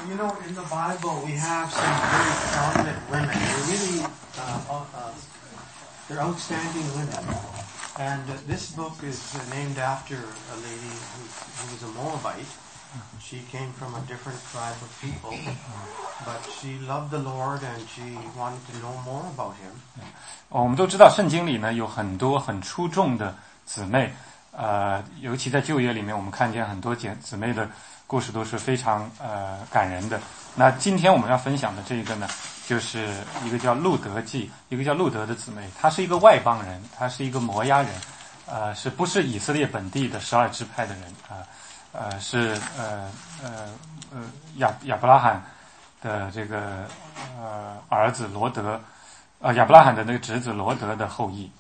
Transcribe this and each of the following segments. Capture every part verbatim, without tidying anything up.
You know, in the Bible, we have some very prominent women. They're really, uh, uh, they're outstanding women. And uh, this book is uh, named after a lady who, who was a Moabite. She came from a different tribe of people, but she loved the Lord and she wanted to know more about Him. 我们都知道圣经里呢有很多很出众的姊妹，呃，尤其在旧约里面，我们看见很多姐姊妹的故事都是非常呃感人的。那今天我们要分享的这个呢，就是一个叫路德记，一个叫路德的姊妹，她是一个外邦人，她是一个摩押人，呃，是不是以色列本地的十二支派的人啊？呃, 呃，是呃呃呃亚亚伯拉罕的这个呃儿子罗德，呃亚伯拉罕的那个侄子罗德的后裔。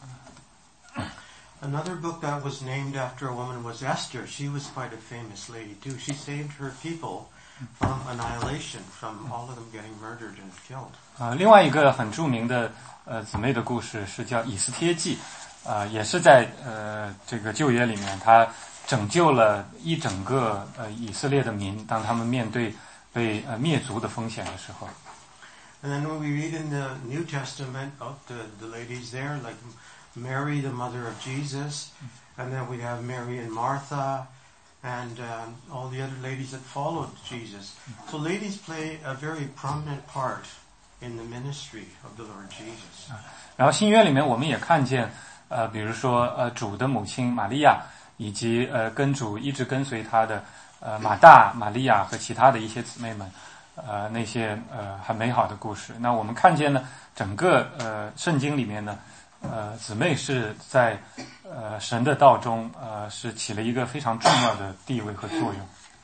Another book that was named after a woman was Esther. She was quite a famous lady too. She saved her people from annihilation, from all of them getting murdered and killed. 啊、呃，另外一个很著名的呃姊妹的故事是叫以斯帖记，啊、呃，也是在呃这个旧约里面，她拯救了一整个呃以色列的民，当他们面对被呃灭族的风险的时候。 And then when we read in the New Testament of the the ladies there, like Mary, the mother of Jesus, and then we have Mary and Martha, and um, all the other ladies that followed Jesus. So ladies play a very prominent part in the ministry of the Lord Jesus. 然后新约里面我们也看见，呃，比如说呃主的母亲玛利亚，以及呃跟主一直跟随他的呃马大、玛利亚和其他的一些姊妹们，呃那些呃很美好的故事。那我们看见呢，整个呃圣经里面呢。呃，姊妹是在呃神的道中，呃是起了一个非常重要的地位和作用。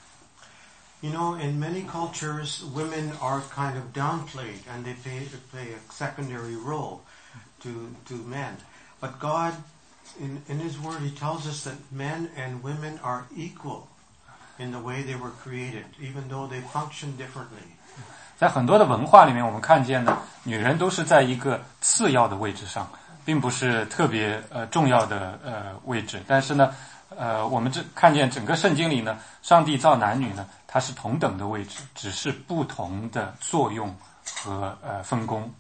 You know, in many cultures, women are kind of downplayed, and they play, they play a secondary role to to men. But God, in in His Word, He tells us that men and women are equal in the way they were created, even though they function differently. 在很多的文化里面，我们看见呢，女人都是在一个次要的位置上。并不是特别呃重要的呃位置，但是呢，呃，我们这看见整个圣经里呢，上帝造男女呢，它是同等的位置，只是不同的作用和呃分工。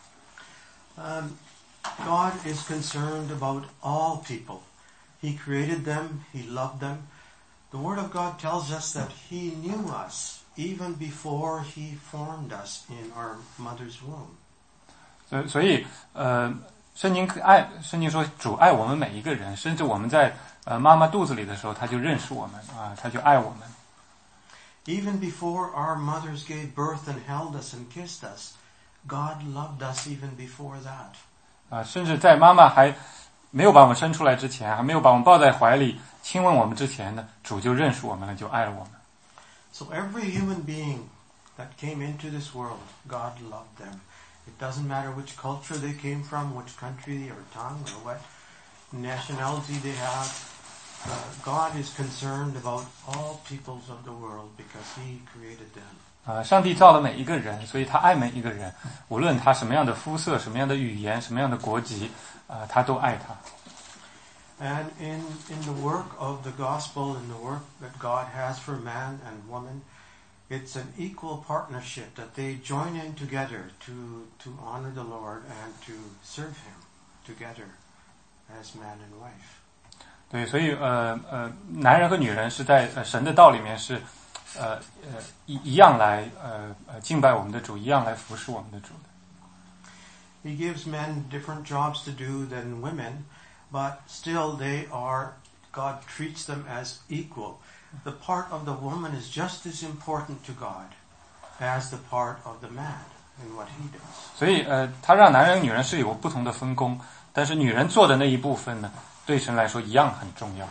Um, God is concerned about all people. He created them. He loved them. The Word of God tells us that He knew us even before He formed us in our mother's womb. 所所以呃。圣经爱，圣经说主爱我们每一个人，甚至我们在呃妈妈肚子里的时候，他就认识我们啊，他就爱我们。 Even before our mothers gave birth and held us and kissed us, God loved us even before that. 啊，甚至在妈妈还没有把我们生出来之前，还没有把我们抱在怀里亲吻我们之前呢，主就认识我们了，就爱了我们。 So every human being that came into this world, God loved them. It doesn't matter which culture they came from, which country or tongue or what nationality they have. Uh, God is concerned about all peoples of the world because He created them. 啊，上帝造了每一个人，所以他爱每一个人，无论他什么样的肤色、什么样的语言、什么样的国籍，啊，他都爱他。 And in in the work of the gospel, in the work that God has for man and woman, it's an equal partnership that they join in together to to honor the Lord and to serve Him together as man and wife. 对，所以呃呃，男人和女人是在呃神的道里面是呃呃一一样来呃呃敬拜我们的主，一样来服侍我们的主的。 He gives men different jobs to do than women, but still they are, God treats them as equal.The part of the woman is just as important to God as the part of the man in what he does. 所以呃，他让男人女人是有不同的分工，但是女人做的那一部分呢，对神来说一样很重要。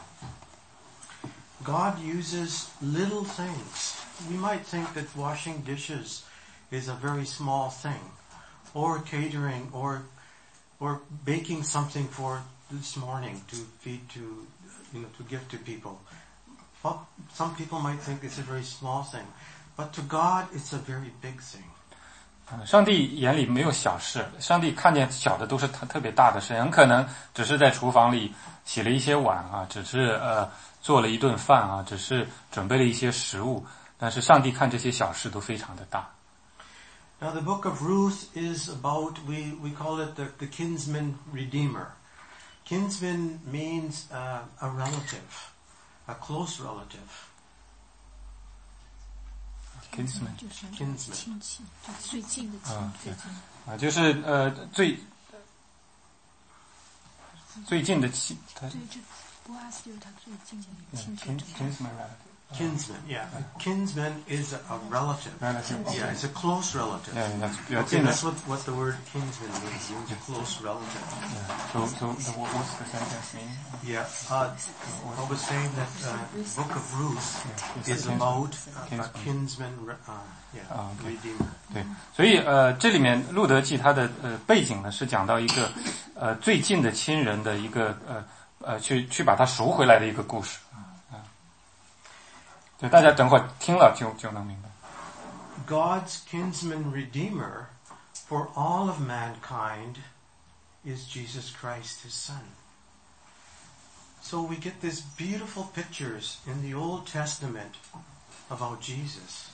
God uses little things. We might think that washing dishes is a very small thing, or catering, or or baking something for this morning to feed to, you know, to give to people.Some people might think it's a very small thing, but to God it's a very big thing. 上帝眼里没有小事，上帝看见小的都是特特别大的事，很可能只是在厨房里洗了一些碗啊，只是呃做了一顿饭啊，只是准备了一些食物， 但是上帝看这些小事都非常的大。 Now the book of Ruth is about, we, we call it the, the kinsman redeemer. Kinsman means uh, a relative, a close relative. Kinsman. 就是 Kinsman. 亲戚，就最近的亲， 啊最近的。 啊，就是呃最最近的亲，他对，就波阿斯就是他最近的亲戚 kin 长大。 kinsman relative. Kinsman, yeah. A kinsman is a, a relative. Relative. Yeah, it's a close relative. Yeah, that's 比较 Okay, 近的。 that's what, what the word kinsman means. It means a close relative. Yeah. So so the, what, what's the sentence mean? Yeah. Uh, I was saying that uh, book of Ruth Yeah, is kinsman. about a, a Kinsman. kinsman, re- uh, yeah, Oh, okay. redeemer. 对，所以呃，这里面路德记它的呃背景呢是讲到一个呃最近的亲人的一个呃呃去去把他赎回来的一个故事啊，就大家等会儿听了就就能明白。 God's kinsman redeemer for all of mankind is Jesus Christ, his son. So we get these beautiful pictures in the Old Testament about Jesus.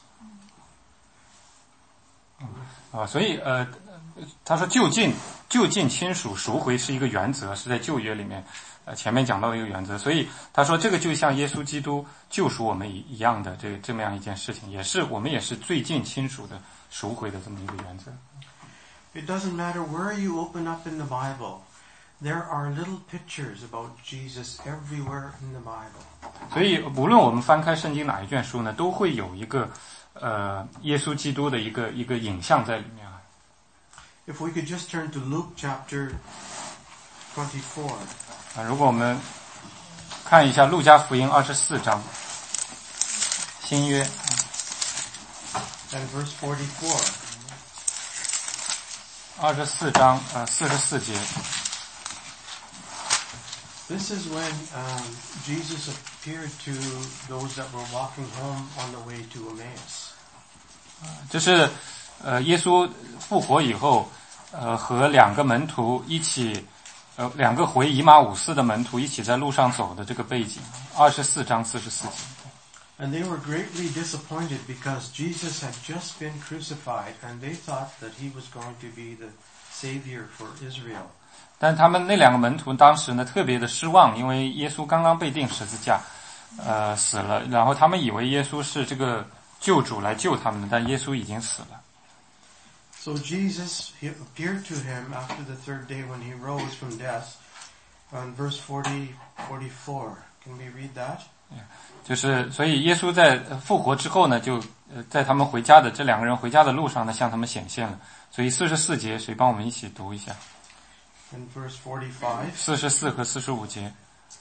啊，所以呃，他说就近就近亲属赎回是一个原则，是在旧约里面呃前面讲到的一个原则。所以他说这个就像耶稣基督救赎我们一一样的这个这么样一件事情，也是我们也是最近亲属的赎回的这么一个原则。 It doesn't matter where you open up in the Bible. There are little pictures about Jesus everywhere in the Bible. 所以无论我们翻开圣经哪一卷书呢，都会有一个呃耶稣基督的一个一个影像在里面啊。 If we could just turn to Luke chapter twenty-four. 啊，如果我们看一下路加福音二十四章，新约 And verse forty-four. 二十四章呃四十四节。 This is when um, Jesus appeared to those that were walking home on the way to Emmaus. 这是呃耶稣复活以后，呃和两个门徒一起，呃两个回以马五斯的门徒一起在路上走的这个背景，二十四章四十四节。 And they were greatly disappointed because Jesus had just been crucified and they thought that he was going to be the Savior for Israel. 但他们那两个门徒当时呢特别的失望，因为耶稣刚刚被钉十字架，呃死了，然后他们以为耶稣是这个救主来救他们的，但耶稣已经死了。 So Jesus he appeared to him after the third day when he rose from death. On verse forty, forty-four. Can we read that? 就是所以耶稣在复活之后呢，就呃在他们回家的这两个人回家的路上呢，向他们显现了。所以四十四节，谁帮我们一起读一下？ In verse forty-five. 四十四和四十五节，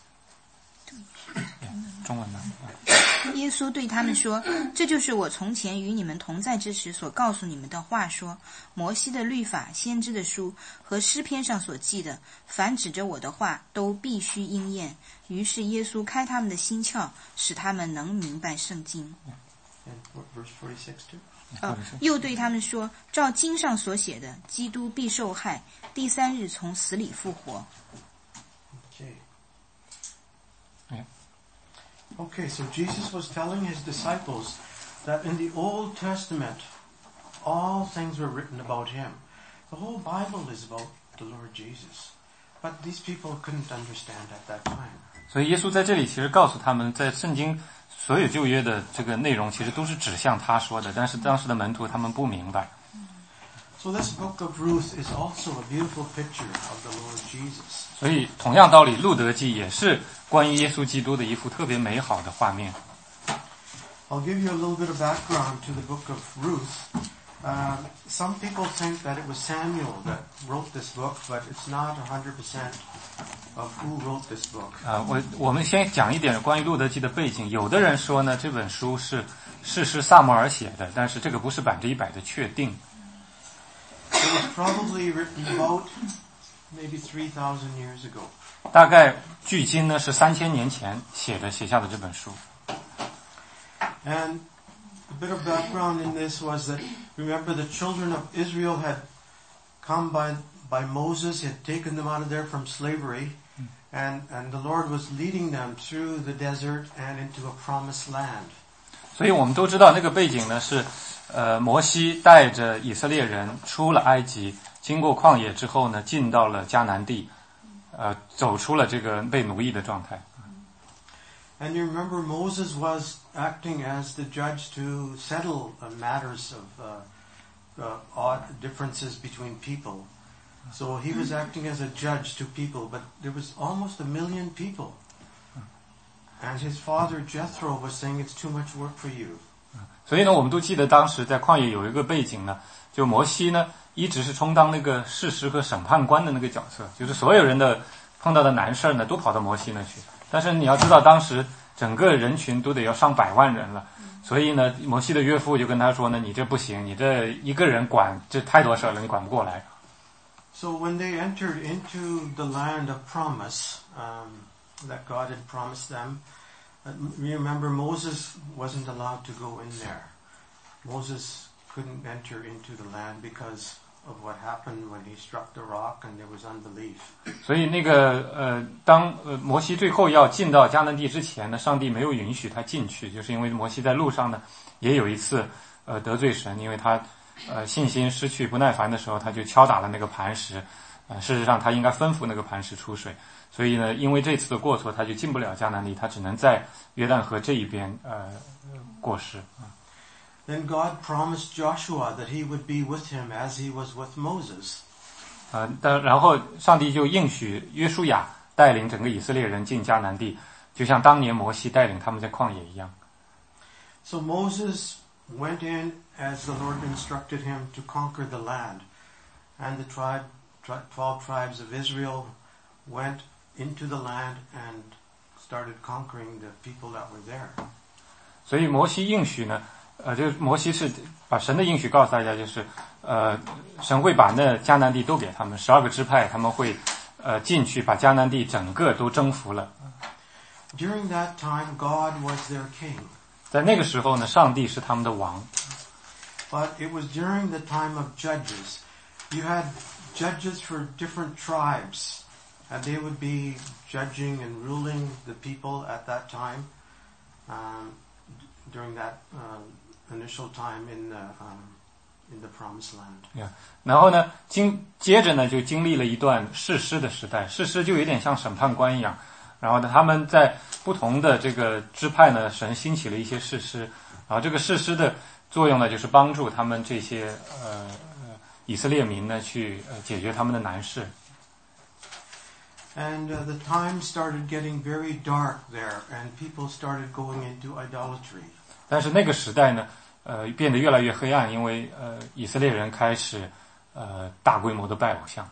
中文的。 耶稣对他们说，这就是我从前与你们同在之时所告诉你们的话说，摩西的律法、先知的书和诗篇上所记的，凡指着我的话都必须应验。于是耶稣开他们的心窍，使他们能明白圣经。 And verse forty-six too. 呃，又对他们说，照经上所写的，基督必受害，第三日从死里复活。 Okay. Yeah. Okay, so Jesus was telling his disciples that in the Old Testament, all things were written about him. The whole Bible is about the Lord Jesus. But these people couldn't understand at that time. 所以耶稣在这里其实告诉他们，在圣经所有旧约的这个内容，其实都是指向他说的，但是当时的门徒他们不明白。 So this book of Ruth is also a beautiful picture of the Lord Jesus. 所以同样道理，路德记也是关于耶稣基督的一幅特别美好的画面。 I'll give you a little bit of background to the book of Ruth. Um, some people think that it was Samuel that wrote this book, but it's not one hundred percent of who wrote this book. 啊、我我们先讲一点关于路德记的背景。有的人说呢，这本书是是是萨母尔写的，但是这个不是百分之一百的确定。 It was probably written about maybe three thousand years ago. 大概距今呢是三千年前写的写下的这本书。 And a bit of background in this was that, remember, the children of Israel had come by by Moses, he had taken them out of there from slavery, and, and the Lord was leading them through the desert and into a promised land. 所以我们都知道那个背景呢是，呃，摩西带着以色列人出了埃及，经过旷野之后呢，进到了迦南地，呃，走出了这个被奴役的状态。 And you remember Moses was acting as the judge to settle uh, matters of uh, uh, odd differences between people. So he was acting as a judge to people, but there was almost a million people. And his father Jethro was saying, it's too much work for you. 所以呢，我们都记得当时在旷野有一个背景呢，就摩西呢一直是充当那个士师和审判官的那个角色，就是所有人的碰到的难事呢都跑到摩西那去。但是你要知道，当时整个人群都得要上百万人了，所以呢，摩西的岳父就跟他说呢，你这不行，你这一个人管这太多事了，你管不过来。 So when they entered into the land of promise um, that God had promised them, uh, remember Moses wasn't allowed to go in there. Moses couldn't enter into the land because of what happened when he struck the rock and there was unbelief. 所以那个呃，当呃摩西最后要进到迦南地之前呢，上帝没有允许他进去，就是因为摩西在路上呢也有一次呃得罪神，因为他呃信心失去不耐烦的时候，他就敲打了那个磐石，呃事实上他应该吩咐那个磐石出水，所以呢，因为这次的过错，他就进不了迦南地，他只能在约旦河这一边呃过世。 Then God promised Joshua that he would be with him as he was with Moses. 呃，但然后上帝就应许约书亚带领整个以色列人进迦南地，就像当年摩西带领他们在旷野一样。 So Moses went in as the Lord instructed him to conquer the land, and the tribe, twelve tribes of Israel went into the land and started conquering the people that were there. 所以摩西应许呢。呃，就是摩西是把神的应许告诉大家，就是呃，神会把那迦南地都给他们，十二个支派他们会呃进去把迦南地整个都征服了。 During that time, God was their king. 在那个时候呢，上帝是他们的王。 But it was during the time of judges. You had judges for different tribes, and they would be judging and ruling the people at that time. Um, during that uh,Initial time in the um, in the Promised Land. Yeah. 然后呢，经接着呢，就经历了一段士师的时代。士师就有点像审判官一样。然后呢，他们在不同的这个支派呢，神兴起了一些士师。然后这个士师的作用呢，就是帮助他们这些呃以色列民呢，去呃解决他们的难事。 And uh, the time started getting very dark there, and people started going into idolatry. 但是那个时代呢，呃，变得越来越黑暗，因为呃，以色列人开始呃大规模的拜偶像。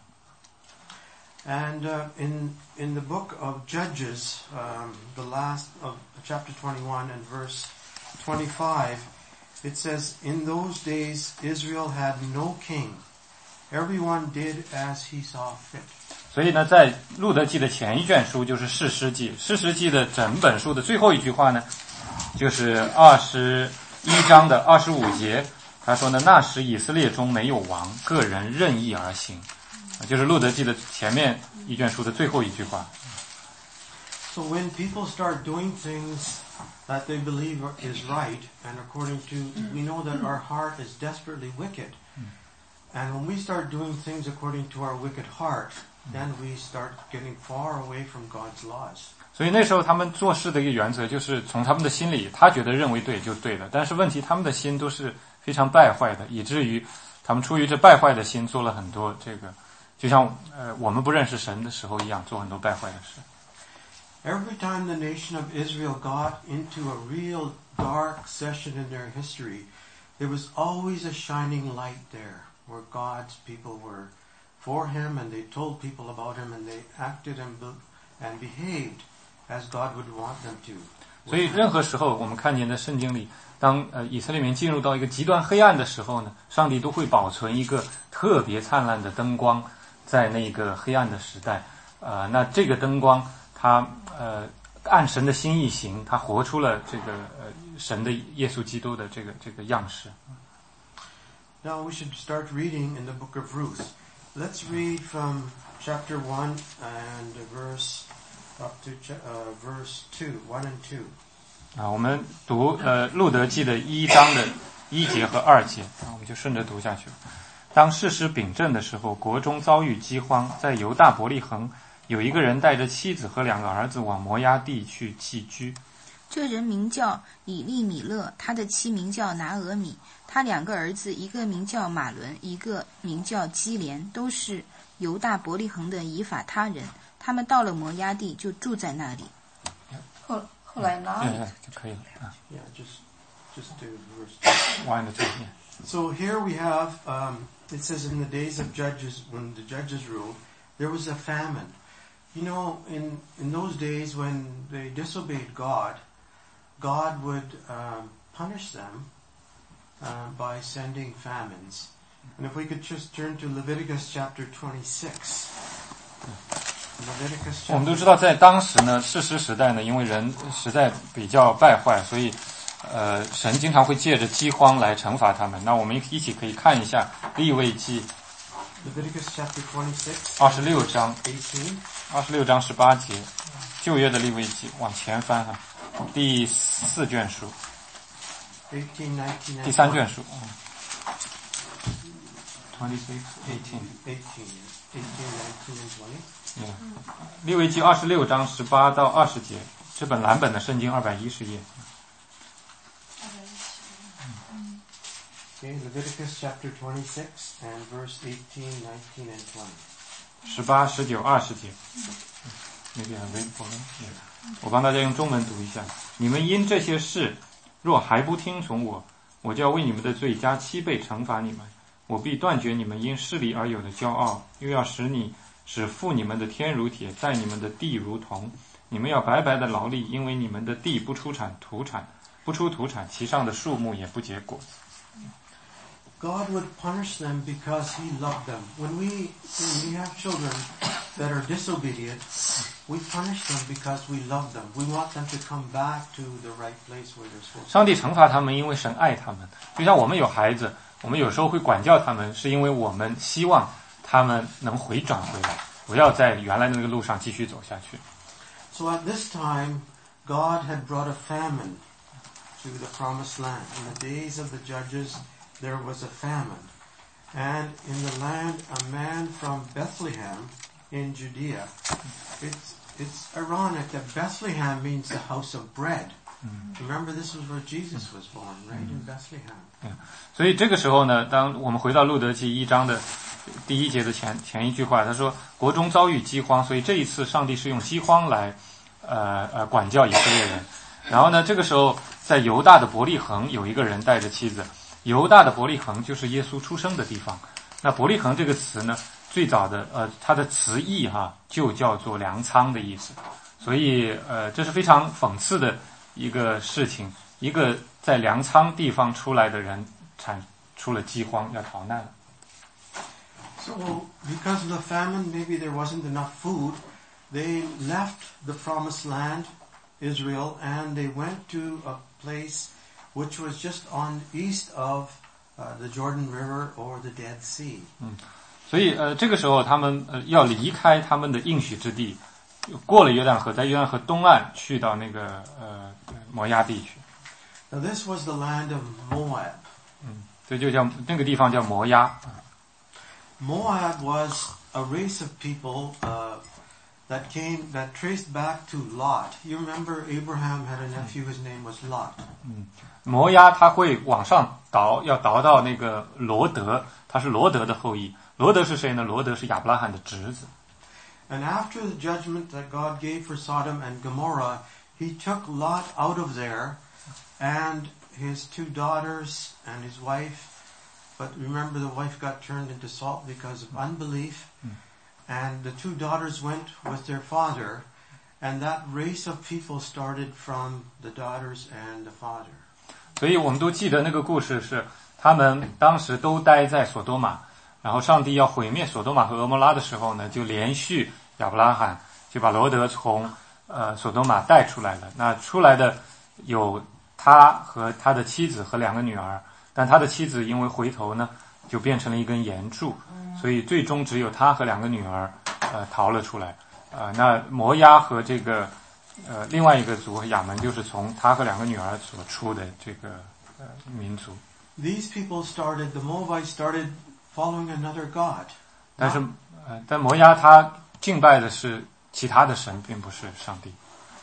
And uh, in in the book of Judges, um, the last of chapter twenty-one and verse twenty-five, it says, "In those days Israel had no king; everyone did as he saw fit." 所以呢，在路德记的前一卷书就是士师记，士师记的整本书的最后一句话呢。就是二十一章的二十五节，他说呢，那时以色列中没有王，个人任意而行，就是路德记的前面一卷书的最后一句话。 So when people start doing things that they believe is right, and according to, we know that our heart is desperately wicked, and when we start doing things according to our wicked heart, then we start getting far away from God's laws. 所以那时候他们做事的一个原则就是从他们的心里，他觉得认为对就对了。但是问题，他们的心都是非常败坏的，以至于他们出于这败坏的心做了很多这个，就像呃我们不认识神的时候一样，做很多败坏的事。 Every time the nation of Israel got into a real dark session in their history, there was always a shining light there, where God's people were for Him, and they told people about Him, and they acted and and behaved.As God would want them to. 所以任何时候我们看见在圣经里，当呃以色列民进入到一个极端黑暗的时候呢，上帝都会保存一个特别灿烂的灯光，在那个黑暗的时代。呃，那这个灯光，它呃按神的心意行，它活出了这个呃神的耶稣基督的这个这个样式。 Now we should start reading in the book of Ruth. Let's read from chapter one and verse.Up to uh, verse two, one and two. 啊，我们读呃路德记的一章的一节和二节啊，我们就顺着读下去。当士师秉政的时候，国中遭遇饥荒，在犹大伯利恒有一个人带着妻子和两个儿子往摩押地去寄居。 这人名叫以利米勒，他的妻名叫拿俄米，他两个儿子，一个名叫马伦，一个名叫基连，都是犹大伯利恒的以法他人。他们到了摩押地，就住在那里。 后后来哪里？ 就可以了啊。 Yeah, just just do verse. One and two, yeah. So here we have, um, it says in the days of Judges, when the Judges ruled, there was a famine. You know, in, in those days when they disobeyed God, God would um, punish them uh, by sending famines. And if we could just turn to Leviticus chapter twenty-six. Leviticus 我们都 chapter 知道，在当时呢，士师时代呢，因为人实在比较败坏，所以，呃，神经常会借着饥荒来惩罚他们。那我们一起可以看一下利未记 Leviticus chapter twenty-six, 二十六章， eighteen. 二十六章十八节，旧约的利未记往前翻哈，第四卷书， eighteen, nineteen, and 第三卷书。twenty-six, eighteen. eighteen, eighteen, nineteen, and twenty. Yeah. 利未记二十六章十八到二十节，这本蓝本的圣经二百一十页。 Okay, Leviticus chapter twenty-six and verse eighteen, nineteen, and twenty. 十八、十九、二十节。Maybe I read for them. Yeah. 我帮大家用中文读一下。你们因这些事，若还不听从我，我就要为你们的罪加七倍惩罚你们。我必断绝你们因势力而有的骄傲，又要使你使负你们的天如铁，在你们的地如铜。你们要白白的劳力，因为你们的地不出产土产，不出土产，其上的树木也不结果子。 God would punish them because He loved them. When we when we have children that are disobedient, we punish them because we love them. We want them to come back to the right place where they're supposed to. 上帝惩罚他们，因为神爱他们。就像我们有孩子，我们有时候会管教他们，是因为我们希望他们能回转回来，不要在原来的那个路上继续走下去。 So at this time, God had brought a famine to the promised land. In the days of the judges, there was a famine. And in the land, a man from Bethlehem in Judea. It's, it's ironic that Bethlehem means the house of bread. Remember, this was where Jesus was born, right? In Bethlehem. 所以这个时候呢，当我们回到路德记一章的第一节的前前一句话，他说国中遭遇饥荒，所以这一次上帝是用饥荒来呃呃管教以色列人。然后呢，这个时候在犹大的伯利恒有一个人带着妻子。犹大的伯利恒就是耶稣出生的地方。那伯利恒这个词呢，最早的呃它的词义哈就叫做粮仓的意思。所以呃这是非常讽刺的一个事情，一个在粮仓地方出来的人产出了饥荒，要逃难了。 So, because of the famine, maybe there wasn't enough food. They left the promised land, Israel, and they went to a place which was just on east of uh, the Jordan River or the Dead Sea. 嗯，所以呃这个时候他们呃要离开他们的应许之地，过了约旦河，在约旦河东岸去到那个呃摩押地去。 Now this was the land of Moab. 嗯，这就叫那个地方叫摩押。 Moab was a race of people uh, that came, that traced back to Lot. You remember Abraham had a nephew, his name was Lot. 嗯，摩押他会往上倒，要倒到那个罗德，他是罗德的后裔。罗德是谁呢？罗德是亚伯拉罕的侄子。 And after the judgment that God gave for Sodom and Gomorrah, He took Lot out of there, and his two daughters and his wife. But remember, the wife got turned into salt because of unbelief. And the two daughters went with their father, and that race of people started from the daughters and the father. 所以我们都记得那个故事是，他们当时都待在索多玛，然后上帝要毁灭索多玛和俄摩拉的时候呢，就连续亚伯拉罕就把罗德从呃索多玛带出来了。那出来的有他和他的妻子和两个女儿。但他的妻子因为回头呢，就变成了一根岩柱，所以最终只有他和两个女儿，呃，逃了出来。呃，那摩押和这个呃，另外一个族亚门就是从他和两个女儿所出的这个呃民族。 These people started, the Moabites started following another god. 但是呃，但摩押他敬拜的是其他的神，并不是上帝。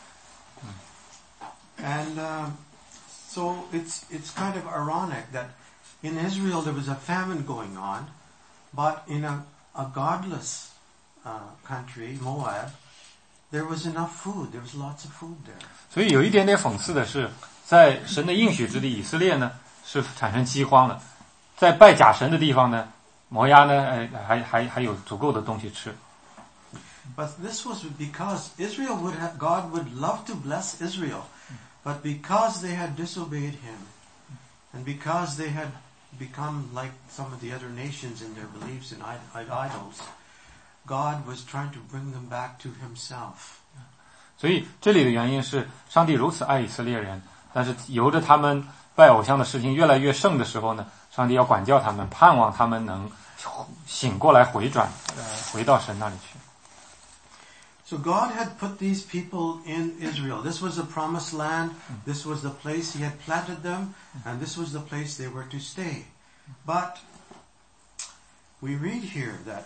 And uh, so it's it's kind of ironic that in Israel there was a famine going on, but in a, a godless uh, country, Moab, there was enough food. There was lots of food there. 所以有一点点讽刺的是，在神的应许之地以色列呢是产生饥荒了，在拜假神的地方呢，摩押呢，哎，还还还有足够的东西吃。 But this was because Israel would have, God would love to bless Israel, but because they had disobeyed Him, and because they had become like some of the other nations in their beliefs in idols, God was trying to bring them back to Himself. 所以这里的原因是，上帝如此爱以色列人，但是由着他们拜偶像的事情越来越盛的时候呢，上帝要管教他们，盼望他们能醒过来回转，呃，回到神那里去。 So God had put these people in Israel. This was the promised land. This was the place He had planted them, and this was the place they were to stay. But we read here that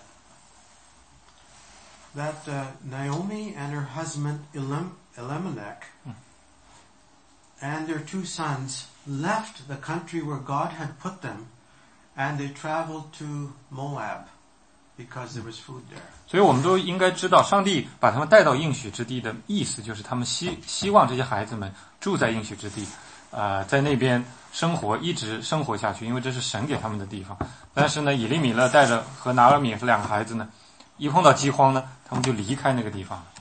that uh, Naomi and her husband Elim- Elimelech and their two sons left the country where God had put them, and they traveled to Moab because there was food there. 所以我们都应该知道，上帝把他们带到应许之地的意思，就是他们希希望这些孩子们住在应许之地，呃，在那边生活，一直生活下去，因为这是神给他们的地方。但是呢，以利米勒带着和拿俄米这两个孩子呢，一碰到饥荒呢，他们就离开那个地方了。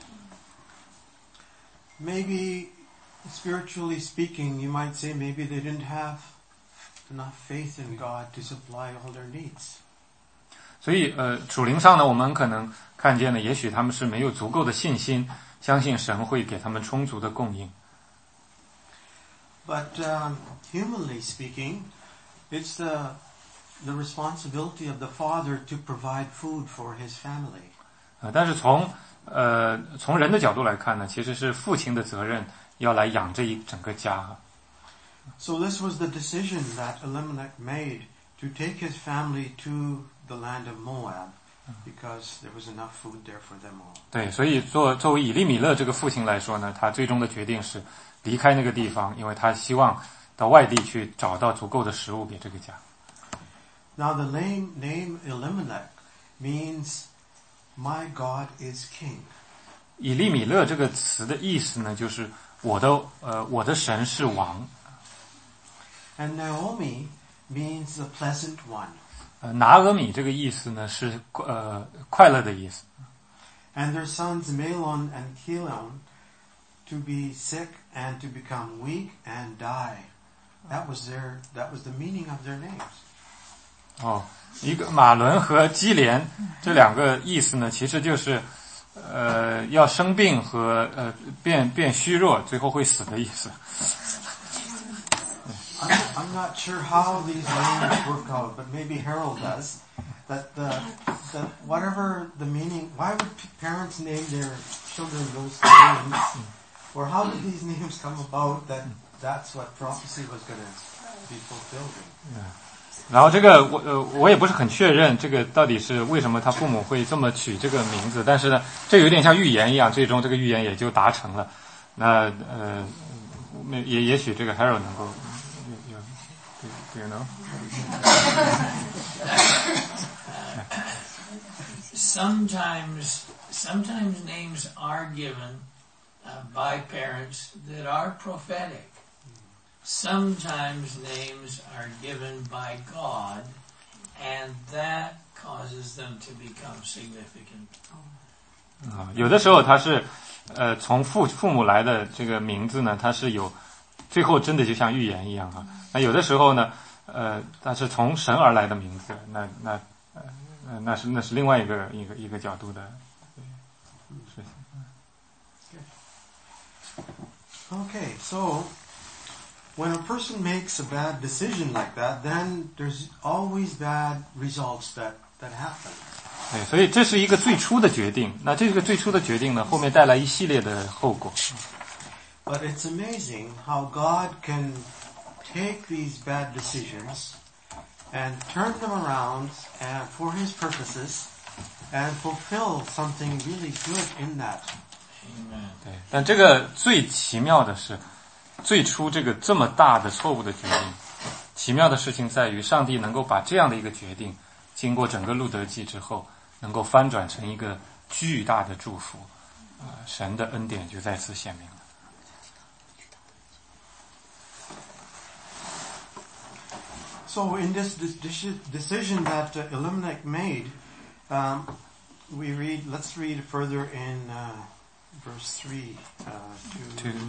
Maybe spiritually speaking, you might say maybe they didn't have enough faith in God to supply all their needs. 所以，呃，属灵上呢，我们可能看见呢，也许他们是没有足够的信心，相信神会给他们充足的供应。 But um, humanly speaking, it's the the responsibility of the father to provide food for his family. 呃，但是从呃从人的角度来看呢，其实是父亲的责任要来养这一整个家。 So this was the decision that Elimelech made to take his family to the land of Moab, because there was enough food there for them all. 对，所以作作为以利米勒这个父亲来说呢，他最终的决定是离开那个地方，因为他希望到外地去找到足够的食物给这个家。 Now the name, name Elimelech means, my God is king. 以利米勒这个词的意思呢，就是我的呃我的神是王。 And Naomi means the pleasant one. 呃，拿俄米这个意思呢是呃快乐的意思。 And their sons Mahlon and Chilion to be sick and to become weak and die. That was their that was the meaning of their names. 哦，一个马伦和基连这两个意思呢，其实就是呃要生病和呃变变虚弱，最后会死的意思。 I'm, I'm not sure how these names work out, but maybe Harold does. That the that whatever the meaning, why would parents name their children those names, or how did these names come about? That that's what prophecy was going to be fulfilled in. Yeah. 然后这个我呃我也不是很确认这个到底是为什么他父母会这么取这个名字，但是呢，这有点像预言一样，最终这个预言也就达成了。那呃也也许这个 Harold 能够。Do you know? Sometimes, sometimes names are given uh, by parents that are prophetic. Sometimes names are given by God, and that causes them to become significant. 啊，有的时候他是呃从父父母来的这个名字呢，它是有最后真的就像预言一样啊。那有的时候呢，呃，它是从神而来的名字，那那呃那是那是另外一个一个一个角度的事情。 Okay, so when a person makes a bad decision like that, then there's always bad results that, that happen. 对，所以这是一个最初的决定。那这个最初的决定呢，后面带来一系列的后果。 But it's amazing how God can take these bad decisions and turn them around and for His purposes and fulfill something really good in that. 对，但这个最奇妙的是，最初这个这么大的错误的决定，奇妙的事情在于，上帝能够把这样的一个决定，经过整个路德记之后，能够翻转成一个巨大的祝福，呃，神的恩典就在此显明了。 So in this decision that uh, Elimelech made, um, we read, let's read further in uh, verse three uh, to, Two.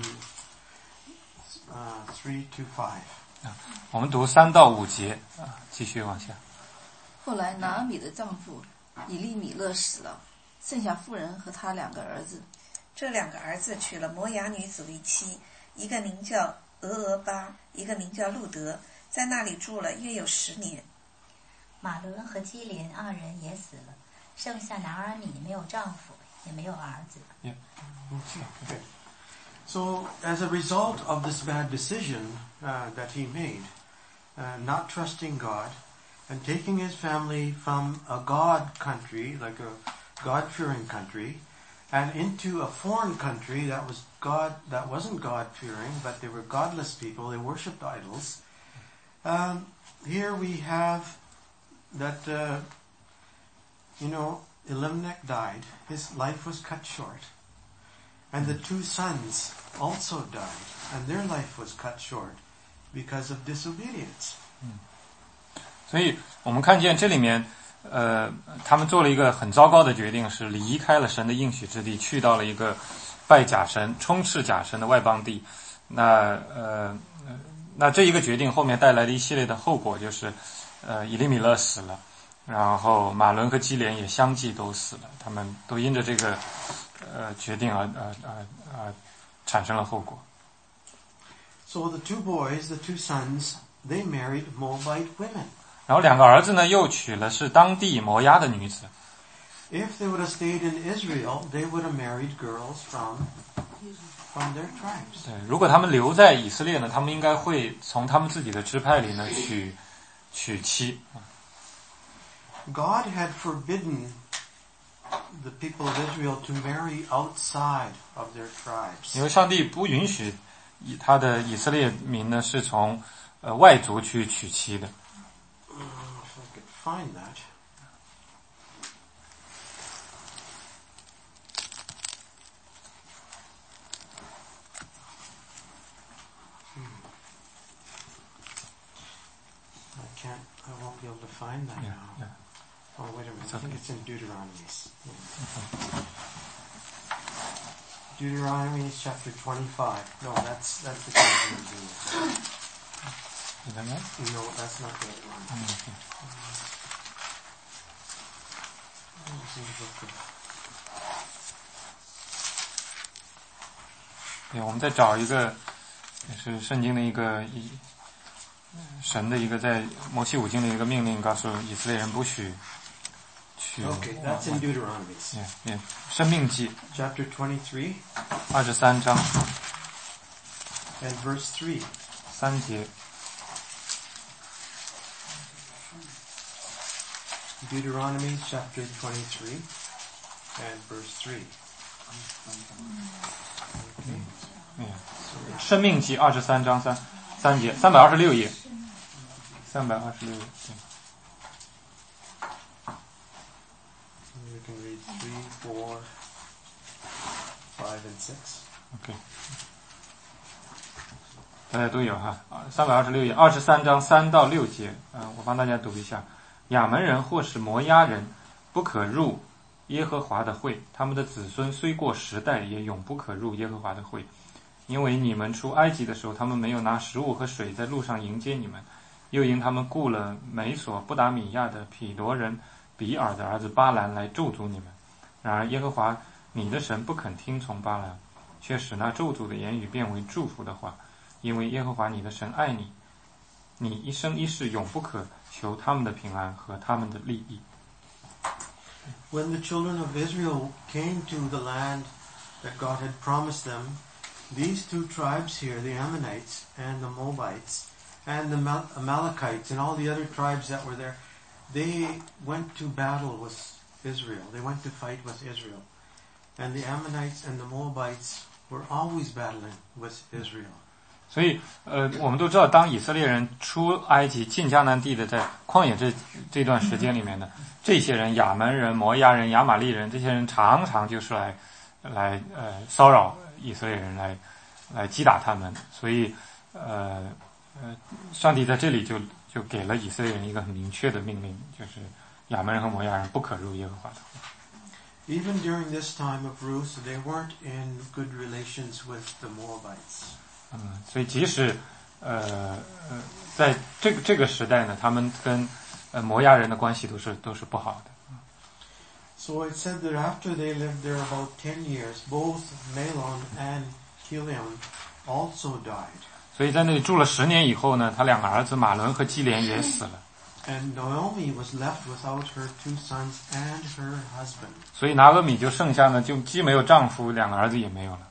uh, three to five. 我们读三到五节啊，继续往下。 后来拿俄米的丈夫以利米勒死了，剩下妇人和他两个儿子。 这两个儿子娶了摩押女子为妻，一个名叫俄俄巴，一个名叫路德，在那里住了约有十年。 马伦和基连二人也死了，剩下拿俄米没有丈夫，也没有儿子。 Yeah. Okay. So as a result of this bad decision uh, that he made, uh, not trusting God, and taking his family from a God country, like a God-fearing country, and into a foreign country that was God, that wasn't God-fearing, but they were godless people. They worshipped idols. Um, here we have that, uh, you know, Elimelech died. His life was cut short. And the two sons also died, and their life was cut short because of disobedience. 所以我们看见这里面，呃，他们做了一个很糟糕的决定，是离开了神的应许之地，去到了一个拜假神、充斥假神的外邦地。那呃，那这一个决定后面带来的一系列的后果，就是呃，以利米勒死了，然后马伦和基连也相继都死了，他们都因着这个呃决定而呃呃呃产生了后果。 So the two boys, the two sons, they married Moabite women. 然后两个儿子呢，又娶了是当地摩押的女子。 If they would have stayed in Israel, they would have married girls from from their tribes. 对，如果他们留在以色列呢，他们应该会从他们自己的支派里呢娶娶妻。 God had forbidden the people of Israel to marry outside of their tribes. 因为上帝不允许以他的以色列民呢是从呃外族去娶妻的。 If I could find that. I can't, I won't be able to find that Yeah, now. yeah. Oh, wait a minute. It's I think okay. it's in Deuteronomy. Yeah. Deuteronomy chapter twenty-five. No, that's that's the King James. Is that right? No, that's not the right one. Mm, okay. It's in the book of- 对，我们再找一个，也是圣经的一个一神的一个在摩西五经的一个命令，告诉以色列人不许去。 Okay, that's in Deuteronomy. Yeah, yeah. 生命记 Chapter twenty-three 二十三章 and verse three. 三节。 Deuteronomy chapter twenty-three and verse three. Okay. Yeah. 生命记二十三章三三节，三百二十六页，三百二十六页。对。 We can read three, four, five, and six. OK， 大家都有哈，三百二十六页，二十三章三到六节，啊、呃，我帮大家读一下。亚门人或是摩押人，不可入耶和华的会；他们的子孙虽过十代，也永不可入耶和华的会。因为你们出埃及的时候，他们没有拿食物和水在路上迎接你们，又因他们雇了美索不达米亚的毗罗人比尔的儿子巴兰来咒诅你们。然而耶和华你的神不肯听从巴兰，却使那咒诅的言语变为祝福的话，因为耶和华你的神爱你，你一生一世永不可求他们的平安和他们的利益。 when the children of Israel came to the land that God had promised them, these two tribes here, the Ammonites and the Moabites, and the Mal- Amalekites and all the other tribes that were there, they went to battle with Israel. They went to fight with Israel. And the Ammonites and the Moabites were always battling with Israel. 所以，呃，我们都知道，当以色列人出埃及进迦南地的，在旷野这这段时间里面呢，这些人，亚门人、摩押人、亚玛利人，这些人常常就是来，来呃骚扰以色列人，来来击打他们。所以，呃呃，上帝在这里就就给了以色列人一个很明确的命令，就是亚门人和摩押人不可入耶和华的国。 Even during this time of Ruth, they weren't in good relations with the Moabites. 嗯，所以即使呃呃，在这个这个时代呢，他们跟呃摩押人的关系都是都是不好的。 So it said that after they lived there about ten years, both Mahlon and Chilion also died. 所以在那里住了十年以后呢，他两个儿子马伦和基连也死了。 And Naomi was left without her two sons and her husband. 所以拿俄米就剩下呢，就既没有丈夫，两个儿子也没有了。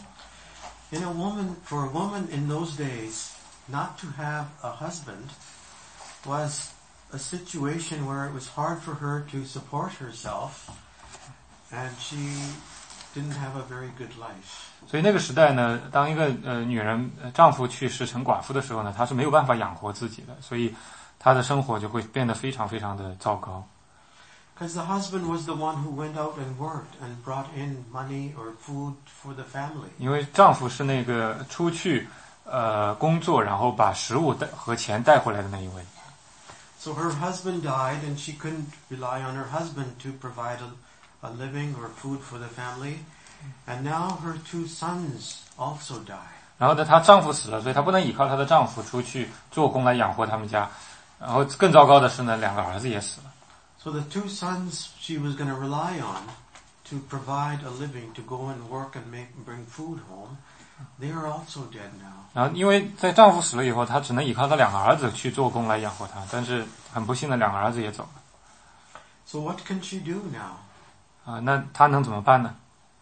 In a woman, for a woman in those days, not to have a husband was a situation where it was hard for her to support herself, and she didn't have a very good life. 所以那个时代呢，当一个呃女人丈夫去世成寡妇的时候呢，她是没有办法养活自己的，所以她的生活就会变得非常非常的糟糕。 Because the husband was the one who went out and worked and brought in money or food for the family. 因为丈夫是那个出去呃工作，然后把食物带和钱带回来的那一位。 So her husband died, and she couldn't rely on her husband to provide a, a living or food for the family. And now her two sons also died. 然后呢，她丈夫死了，所以她不能依靠她的丈夫出去做工来养活他们家。然后更糟糕的是呢，两个儿子也死了。 So the two sons she was going to rely on to provide a living, to go and work and make bring food home, they are also dead now. 然后因为在丈夫死了以后，她只能依靠她两个儿子去做工来养活她，但是很不幸的，两个儿子也走了。 So what can she do now? 啊，那她能怎么办呢？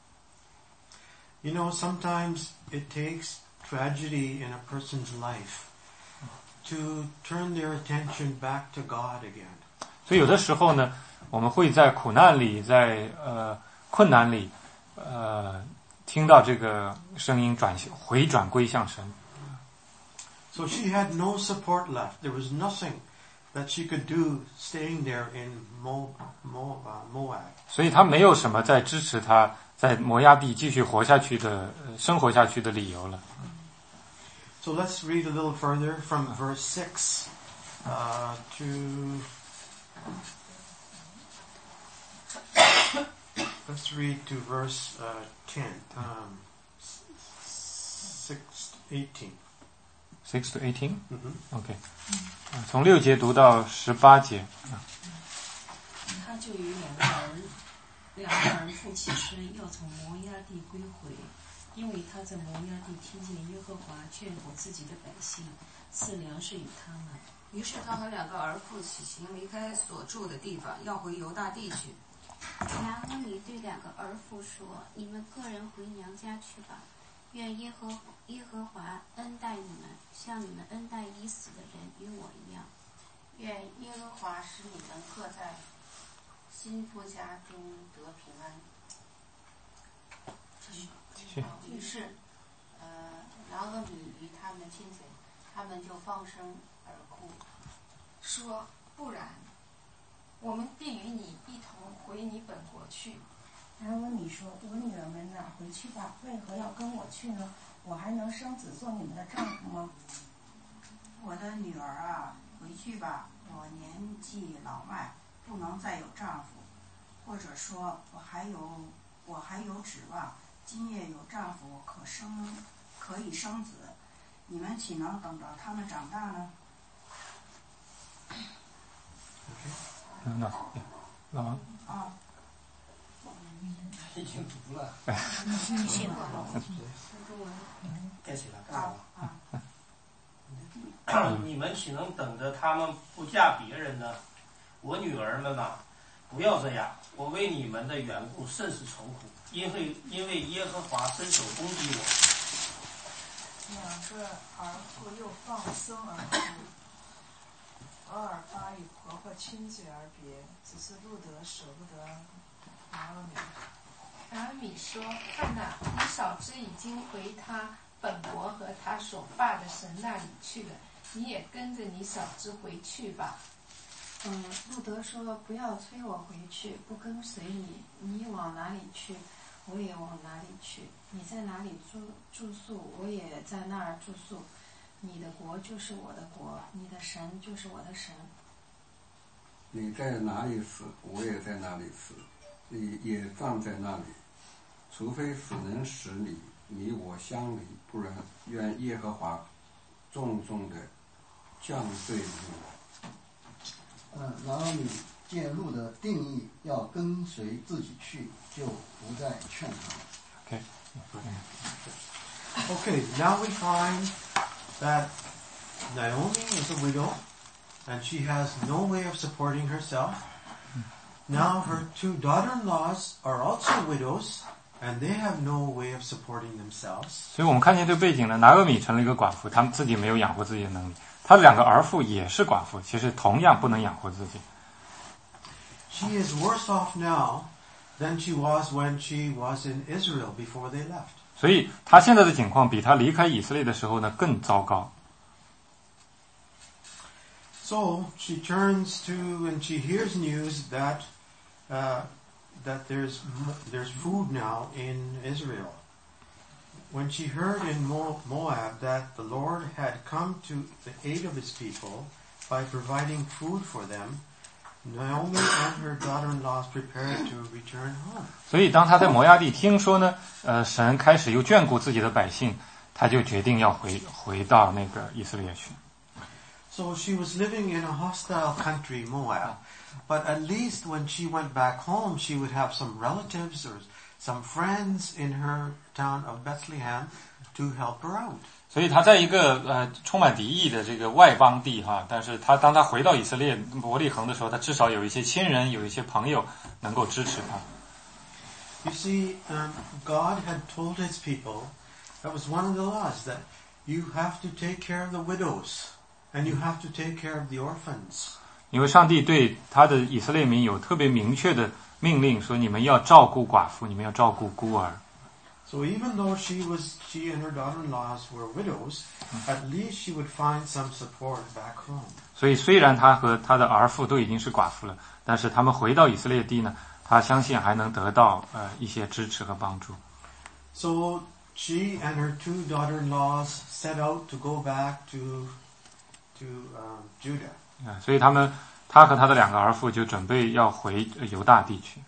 You know, sometimes it takes tragedy in a person's life to turn their attention back to God again. 所以有的时候呢，我们会在苦难里，在呃困难里，呃听到这个声音转回转归向神。 So she had no support left. There was nothing that she could do staying there in Mo, Mo, uh, Moab. 所以她没有什么在支持她在摩押地继续活下去的、呃、生活下去的理由了。 So let's read a little further from verse six uh, to. Let's read to verse uh, ten, um, six to eighteen. Six to eighteen. Mm-hmm. OK. 从六节读到十八节。 他就与两个儿两个儿妇起身，要从摩押地归回，因为他在摩押地听见耶和华眷顾自己的百姓，赐粮食与他们。 于是他和两个儿妇起行，离开所住的地方，要回犹大地去。 拿俄米对两个儿妇说：“你们个人回娘家去吧，愿耶和耶和华恩待你们，像你们恩待已死的人与我一样。 愿耶和华使你们各在新夫家中得平安。”于是，呃，拿俄米与他们亲嘴，他们就放声而哭，说：“不然，我们必与你一同回你本国去。” 拿俄米说：“我女儿们哪，回去吧，为何要跟我去呢？我还能生子做你们的丈夫吗？” 我的女儿啊，回去吧，我年纪老迈，不能再有丈夫，或者说我还有我还有指望，今夜有丈夫可生可以生子，你们岂能等着他们长大呢？ 嗯，那老王啊， 已经读了。 信了。 开始了，开始了。你们岂能等着他们不嫁别人呢？我女儿们嘛， 不要这样，我为你们的缘故甚是愁苦，因为因为耶和华伸手攻击我。 两个儿妇又放声而哭。俄尔巴与婆婆亲嘴而别，只是路德舍不得拿俄米。 拿俄米说：“看哪，你嫂子已经回他本国和他所拜的神那里去了，你也跟着你嫂子回去吧。” 嗯，路德说：“不要催我回去，不跟随你，你往哪里去，我也往哪里去。你在哪里住住宿，我也在那儿住宿。你的国就是我的国，你的神就是我的神。 你在哪里死，我也在哪里死，你也葬在那里。除非死能使你你我相离，不然愿耶和华重重的降罪于我。” 嗯，拿俄米见路的定义要跟随自己去，就不再劝他。 Okay. Okay, now we find that Naomi is a widow, and she has no way of supporting herself. Now her two daughter-in-laws are also widows, and they have no way of supporting themselves. 所以我们看见这个背景呢，拿俄米成了一个寡妇，他们自己没有养活自己的能力。他的两个儿妇也是寡妇，其实同样不能养活自己。 She is worse off now than she was when she was in Israel before they left. 所以他现在的情况比他离开以色列的时候呢更糟糕。 So she turns to and she hears news that uh, that there's there's food now in Israel. When she heard in Moab that the Lord had come to the aid of his people by providing food for them, Naomi and her daughter-in-laws prepared to return home. 所以当他在摩押地听说呢，呃，神开始又眷顾自己的百姓，他就决定要回回到那个以色列去。 So she was living in a hostile country, Moab, but at least when she went back home, she would have some relatives or some friends in her town of Bethlehem to help her out. 所以他在一个呃充满敌意的这个外邦地哈，但是他当他回到以色列伯利恒的时候，他至少有一些亲人，有一些朋友能够支持他。 You see, um, God had told his people, that was one of the laws, that you have to take care of the widows and you have to take care of the orphans. 因为上帝对他的以色列民有特别明确的命令，说你们要照顾寡妇，你们要照顾孤儿。 So even though she was, she and her daughter-in-laws were widows, at least she would find some support back home. 所以虽然他和他的儿妇都已经是寡妇了，但是他们回到以色列地呢，他相信还能得到呃一些支持和帮助。 So she and her two daughter-in-laws set out to go back to to uh, Judah. 啊，所以他们他和他的两个儿妇就准备要回犹大地去。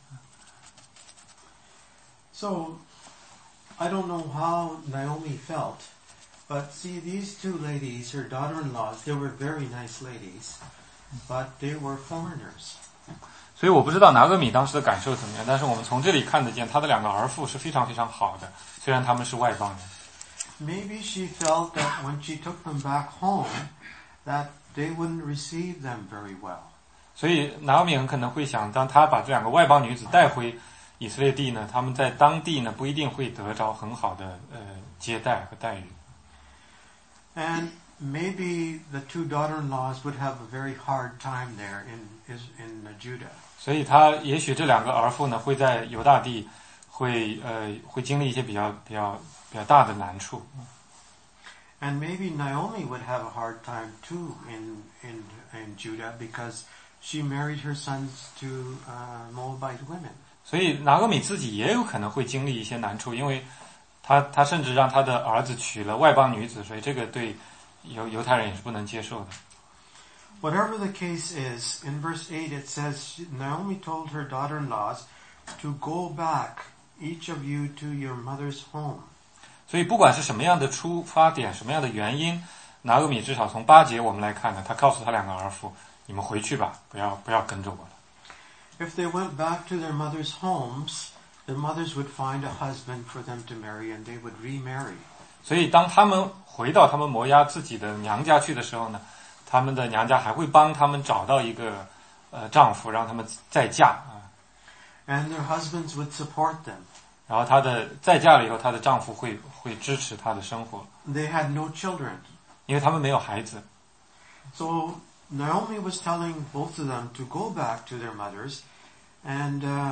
So I don't know how Naomi felt, but see, these two ladies, her daughter-in-laws, they were very nice ladies, but they were foreigners. 所以我不知道拿俄米当时的感受怎么样，但是我们从这里看得见，他的两个儿妇是非常非常好的，虽然他们是外邦人。 Maybe she felt that when she took them back home, that they wouldn't receive them very well. 所以拿俄米很可能会想，当他把这两个外邦女子带回以色列地呢，他们在当地呢不一定会得着很好的呃接待和待遇。 And maybe the two daughter-in-laws would have a very hard time there in in Judah. 所以他也许这两个儿妇呢会在犹大地会呃会经历一些比较比较比较大的难处。 And maybe Naomi would have a hard time too in in in Judah because she married her sons to uh, Moabite women. 所以拿俄米自己也有可能会经历一些难处，因为他他甚至让他的儿子娶了外邦女子，所以这个对犹犹太人也是不能接受的。 Whatever the case is, in verse eight it says Naomi told her daughter-in-laws to go back, each of you to your mother's home. 所以不管是什么样的出发点，什么样的原因，拿俄米至少从八节我们来看呢，他告诉他两个儿妇，你们回去吧，不要不要跟着我了。 If they went back to their mothers' homes, their mothers would find a husband for them to marry and they would remarry. 所以当他们回到他们摩押自己的娘家去的时候呢，他们的娘家还会帮他们找到一个呃丈夫，让他们再嫁啊。 And their husbands would support them. 然后她的再嫁了以后，她的丈夫会会支持她的生活。 They had no children. 因为他们没有孩子。 So Naomi was telling both of them to go back to their mothers, and uh,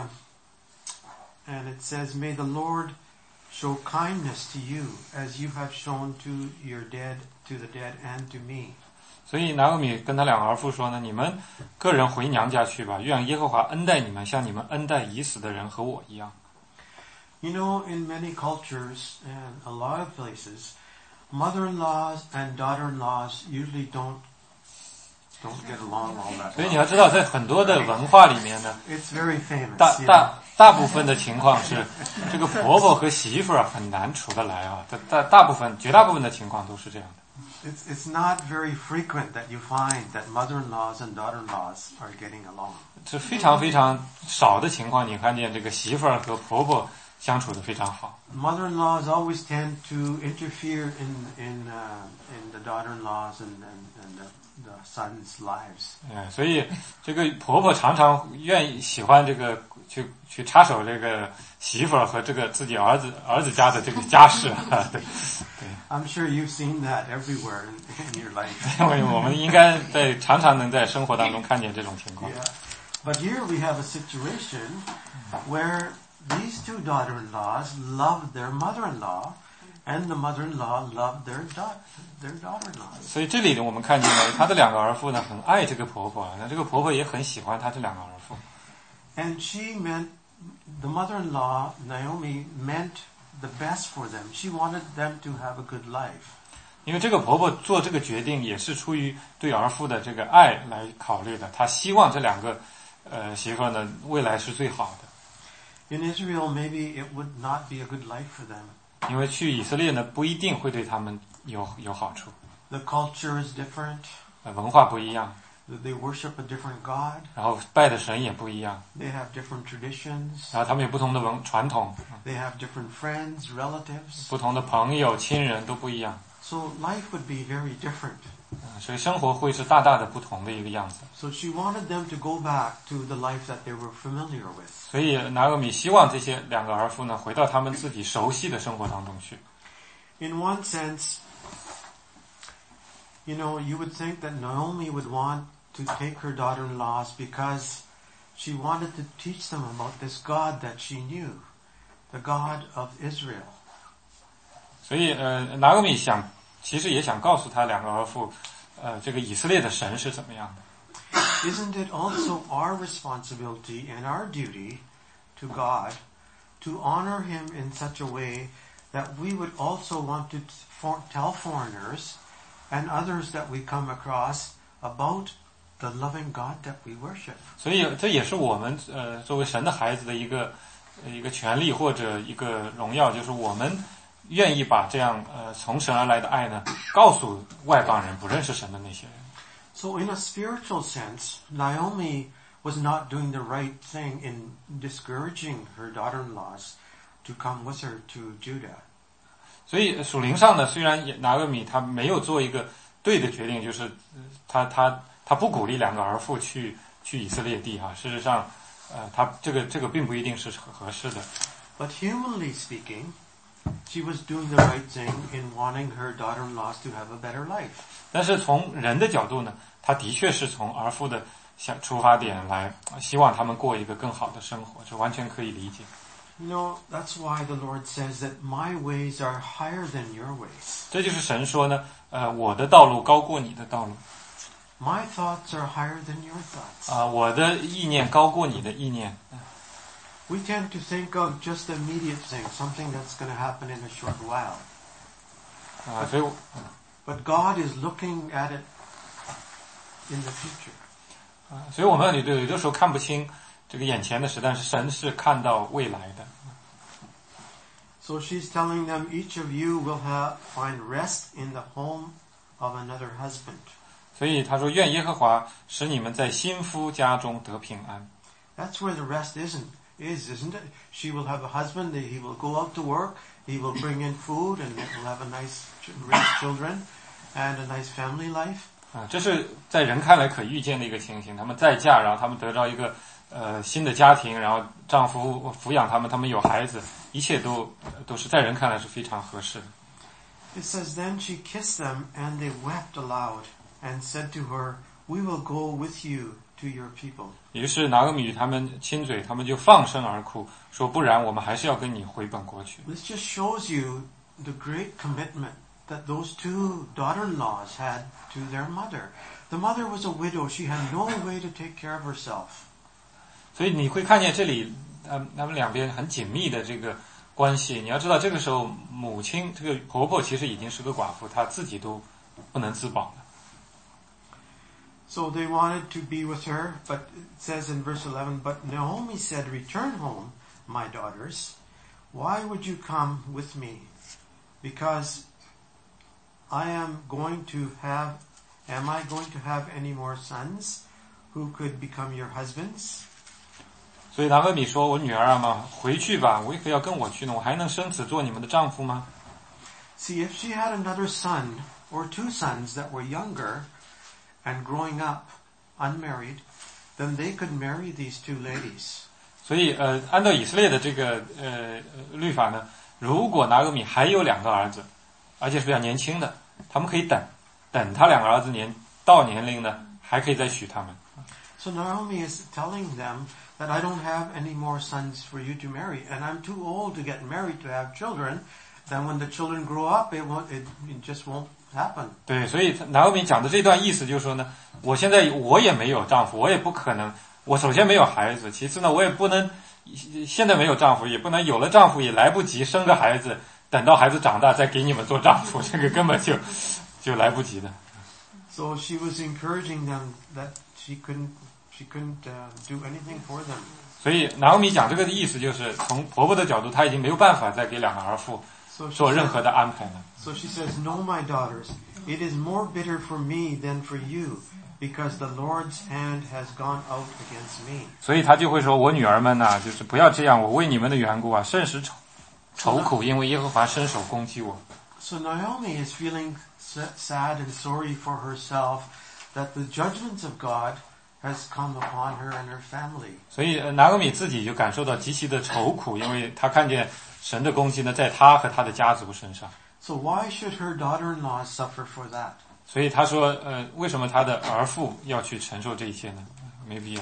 and it says, "May the Lord show kindness to you as you have shown to your dead, to the dead, and to me." 所以拿俄米跟他两个儿妇说呢，你们个人回娘家去吧，愿耶和华恩待你们，像你们恩待已死的人和我一样。 You know, in many cultures and a lot of places, mother-in-laws and daughter-in-laws usually don't don't get along all that well. 所以你要知道，在很多的文化里面呢， It's very famous. 大大大部分的情况是，这个婆婆和媳妇儿很难处得来啊。大大大部分、绝大部分的情况都是这样的。 It's it's not very frequent that you find that mother-in-laws and daughter-in-laws are getting along. 是非常非常少的情况，你看见这个媳妇儿和婆婆相处得非常好。 Mother-in-laws always tend to interfere in in uh, in the daughter-in-laws and and, and the, the sons' lives. 嗯，所以这个婆婆常常愿意喜欢这个去去插手这个媳妇儿和这个自己儿子儿子家的这个家事。对，对。 I'm sure you've seen that everywhere in, in your life. 因为我们应该在常常能在生活当中看见这种情况。 Yeah. But here we have a situation where these two daughter-in-laws loved their mother-in-law, and the mother-in-law loved their da- their daughter-in-law. 所以这里呢，我们看见呢，她的两个儿妇呢，很爱这个婆婆，那这个婆婆也很喜欢她这两个儿妇。 And she meant, the mother-in-law, Naomi, meant the best for them. She wanted them to have a good life. 因为这个婆婆做这个决定，也是出于对儿妇的这个爱来考虑的。她希望这两个呃媳妇呢，未来是最好的。 In Israel, maybe it would not be a good life for them. 因为去以色列呢，不一定会对他们有有好处。 The culture is different. 呃，文化不一样。 They worship a different God. 然后拜的神也不一样。 They have different traditions. 然后他们有不同的文传统。 They have different friends, relatives. 不同的朋友、亲人都不一样。 So life would be very different. 所以生活会是大大的不同的一个样子。 So she wanted them to go back to the life that they were familiar with. 所以拿俄米希望这些两个儿妇呢，回到他们自己熟悉的生活当中去。 In one sense, you know, you would think that Naomi would want to take her daughter-in-laws because she wanted to teach them about this God that she knew, the God of Israel. 所以呃，拿俄米想，其实也想告诉他两个儿妇，呃，这个以色列的神是怎么样的。 Isn't it also our responsibility and our duty to God to honor Him in such a way that we would also want to for, tell foreigners and others that we come across about the loving God that we worship? 所以这也是我们呃作为神的孩子的一个一个权利或者一个荣耀，就是我们愿意把这样呃从神而来的爱呢，告诉外邦人不认识神的那些人。 So in a spiritual sense, Naomi was not doing the right thing in discouraging her daughter-in-laws to come with her to Judah. 所以属灵上呢，虽然拿俄米他没有做一个对的决定，就是他他他不鼓励两个儿妇去去以色列地哈。事实上，呃，他这个这个并不一定是合适的。 But humanly speaking, she was doing the right thing in wanting her daughter-in-laws to have a better life. 但是从人的角度呢，他的确是从儿妇的想出发点来，希望他们过一个更好的生活，这完全可以理解。 You know, that's why the Lord says that my ways are higher than your ways. 这就是神说呢，呃，我的道路高过你的道路。 My thoughts are higher than your thoughts. 啊，我的意念高过你的意念。 We tend to think of just the immediate thing, something that's going to happen in a short while. 啊，所以。 But God is looking at it in the future. 啊，所以我们有的有的时候看不清这个眼前的事，但是神是看到未来的。 So she's telling them, each of you will have find rest in the home of another husband. 所以他说，愿耶和华使你们在新夫家中得平安。 That's where the rest isn't is, isn't it? She will have a husband. He will go out to work. He will bring in food, and will have a nice, rich children, and a nice family life. 啊，这是在人看来可预见的一个情形。他们再嫁，然后他们得到一个呃新的家庭，然后丈夫抚养他们，他们有孩子，一切都都是在人看来是非常合适的。 It says, Then she kissed them, and they wept aloud, and said to her, We will go with you to your people. 于是拿俄米与他们亲嘴，他们就放声而哭，说不然我们还是要跟你回本国去。 This just shows you the great commitment that those two daughter-in-laws had to their mother. The mother was a widow. She had no way to take care of herself. 所以你会看见这里，呃，他们两边很紧密的这个关系。你要知道，这个时候母亲这个婆婆其实已经是个寡妇，她自己都不能自保了。 So they wanted to be with her, but it says in verse eleven, But Naomi said, Return home, my daughters. Why would you come with me? Because I am going to have, am I going to have any more sons who could become your husbands? 所以拿俄米说：“我女儿啊嘛，回去吧，为何要跟我去呢？我还能生子做你们的丈夫吗？” See, if she had another son or two sons that were younger and growing up unmarried, then they could marry these two ladies. 所以呃，按照以色列的这个呃律法呢，如果拿俄米还有两个儿子，而且是比较年轻的，他们可以等，等他两个儿子年到年龄呢，还可以再娶他们。 So Naomi is telling them that I don't have any more sons for you to marry, and I'm too old to get married to have children. Then when the children grow up, it won't, it, it just won't happen. 对，所以拿俄米讲的这段意思就是说呢，我现在我也没有丈夫，我也不可能，我首先没有孩子，其次呢，我也不能现在没有丈夫，也不能有了丈夫也来不及生个孩子，等到孩子长大再给你们做丈夫，这个根本就就来不及的。 So she was encouraging them that she couldn't, she couldn't uh, do anything for them. 所以拿俄米讲这个的意思就是，从婆婆的角度，她已经没有办法再给两个儿妇做任何的安排了。 So she says, No, my daughters, it is more bitter for me than for you, because the Lord's hand has gone out against me. 所以她就会说：“我女儿们呐、啊，就是不要这样，我为你们的缘故啊，甚是愁愁苦，因为耶和华伸手攻击我。” So Naomi is feeling sad and sorry for herself that the judgments of God has come upon her and her family. 所以拿俄米自己就感受到极其的愁苦，因为她看见神的攻击呢，在她和她的家族身上。 So why should her daughter-in-law suffer for that? 所以她说，呃，为什么她的儿妇要去承受这一切呢？没必要。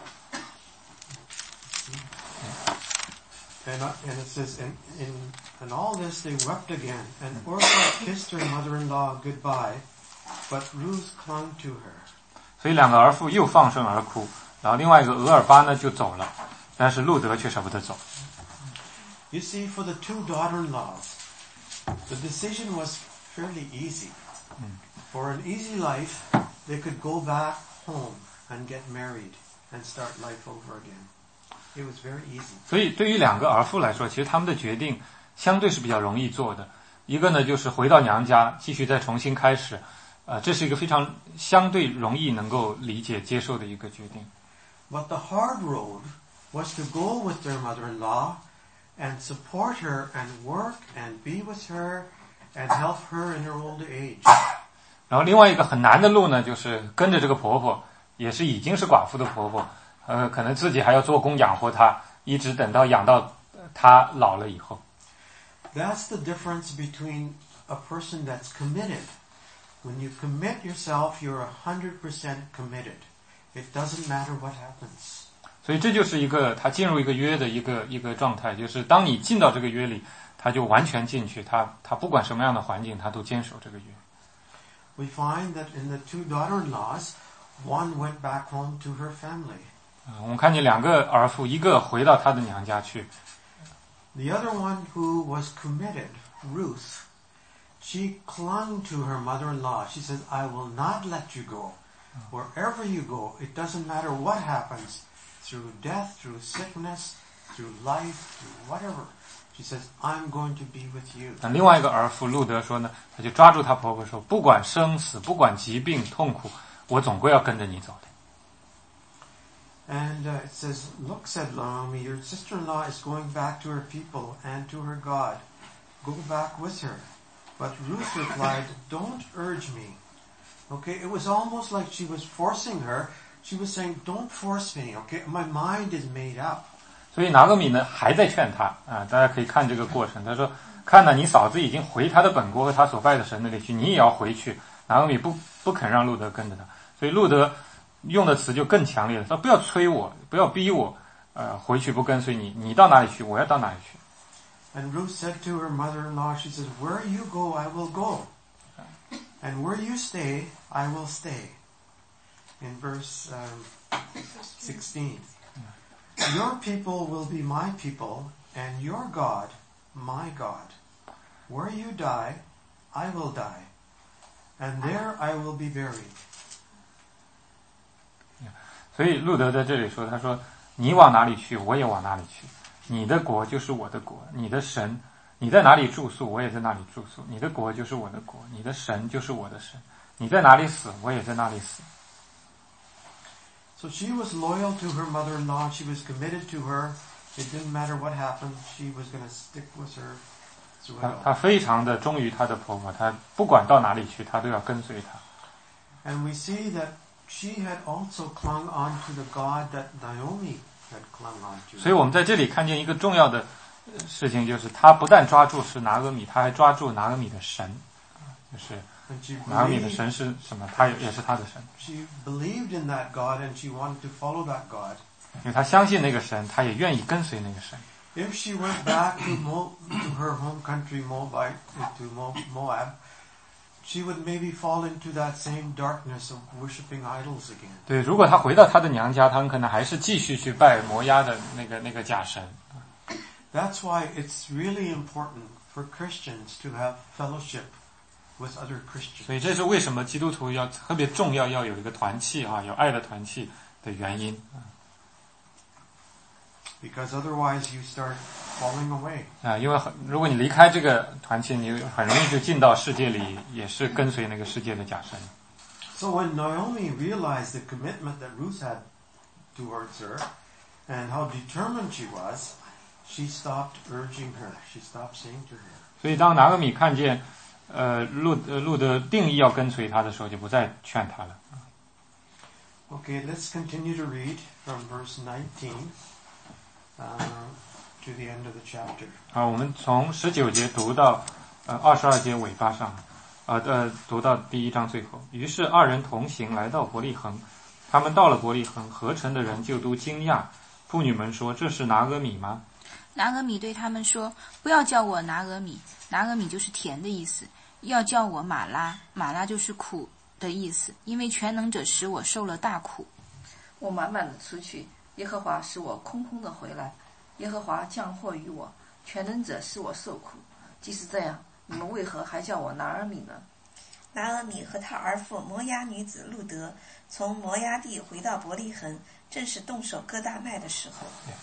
And, and it says, in, in, in all this they wept again, and Orpah kissed her mother-in-law goodbye, but Ruth clung to her. 所以两个儿妇又放声而哭，然后另外一个俄尔巴呢就走了，但是路德却舍不得走。 You see, for the two daughter-in-laws, the decision was fairly easy. For an easy life, they could go back home and get married and start life over again. It was very easy. 所以对于两个儿妇来说，其实他们的决定相对是比较容易做的。一个呢就是回到娘家，继续再重新开始，呃，这是一个非常相对容易能够理解接受的一个决定。 But the hard road was to go with their mother-in-law and support her and work and be with her and help her in her old age. 然后另外一个很难的路呢，就是跟着这个婆婆，也是已经是寡妇的婆婆，呃，可能自己还要做工养活她，一直等到养到她老了以后。 That's the difference between a person that's committed. When you commit yourself, you're a hundred percent committed. It doesn't matter what happens. 所以这就是一个他进入一个约的一个一个状态，就是当你进到这个约里，他就完全进去，他他不管什么样的环境，他都坚守这个约。 We find that in the two daughter-in-laws, one went back home to her family. 我们看见两个儿妇，一个回到她的娘家去。 The other one who was committed, Ruth, she clung to her mother-in-law. She says, I will not let you go. Wherever you go, it doesn't matter what happens, through death, through sickness, through life, through whatever. She says, I'm going to be with you. 那另外一个儿妇路德说呢，她就抓住她婆婆说，不管生死，不管疾病痛苦，我总归要跟着你走的。 And uh, it says, Look, said Naomi, your sister-in-law is going back to her people and to her God. Go back with her. But Ruth replied, Don't urge me. Okay, it was almost like she was forcing her. She was saying, "Don't force me, okay? My mind is made up." 所以拿俄米呢还在劝他啊，大家可以看这个过程。他说：“看呐，你嫂子已经回他的本国和他所拜的神那里去，你也要回去。”拿俄米不不肯让路德跟着他，所以路德用的词就更强烈了。他说：“不要催我，不要逼我，呃，回去不跟随你，你到哪里去，我要到哪里去。” And Ruth said to her mother-in-law, she says, "Where you go, I will go. And where you stay, I will stay." In verse um, sixteen. Your people will be my people, and your God, my God. Where you die, I will die, and there I will be buried. 所以路德在这里说，他说：“你往哪里去，我也往哪里去。你的国就是我的国，你的神，你在哪里住宿，我也在那里住宿。你的国就是我的国，你的神就是我的神。你在哪里死，我也在那里死。” So she was loyal to her mother-in-law. She was committed to her. It didn't matter what happened. She was going to stick with her. 她她非常的忠于她的婆婆，她不管到哪里去，她都要跟随她。 And we see that she had also clung on to the God that Naomi had clung on to. 所以我们在这里看见一个重要的事情，就是她不但抓住是拿俄米，她还抓住拿俄米的神，就是拿俄米的神是什么？她也是她的神。 She believed in that God and she wanted to follow that God. 因为她相信那个神，她也愿意跟随那个神。 If she went back to, Mo, to her home country, Moabite, to Mo, Moab, she would maybe fall into that same darkness of worshiping idols again. 对，如果她回到她的娘家，她很可能还是继续去拜摩押的那个那个假神。 That's why it's really important for Christians to have fellowship with other Christians. 所以这是为什么基督徒要特别重要，要有一个团契啊，有爱的团契的原因。 Because otherwise you start falling away. 啊，因为如果你离开这个团契，你很容易就进到世界里，也是跟随那个世界的假神。 So when Naomi realized the commitment that Ruth had towards her and how determined she was, she stopped urging her. She stopped saying to her. 所以当拿俄米看见呃路呃路的定义要跟随他的时候，就不再劝他了。 Okay, let's continue to read from verse nineteen. Uh, to the end of the chapter. 好，我们从十九节读到呃二十二节尾巴上，呃呃读到第一章最后。于是二人同行来到伯利恒，他们到了伯利恒，合城的人就都惊讶。妇女们说：“这是拿俄米吗？” 拿俄米对他们说：“不要叫我拿俄米，拿俄米就是甜的意思，要叫我玛拉，玛拉就是苦的意思，因为全能者使我受了大苦。 我满满的出去。 耶和华使我空空的回来，耶和华降祸于我，全能者使我受苦。即使这样，你们为何还叫我拿俄米呢？ 拿俄米和他儿妇摩押女子路德从摩押地回到伯利恒，正是动手割大麦的时候。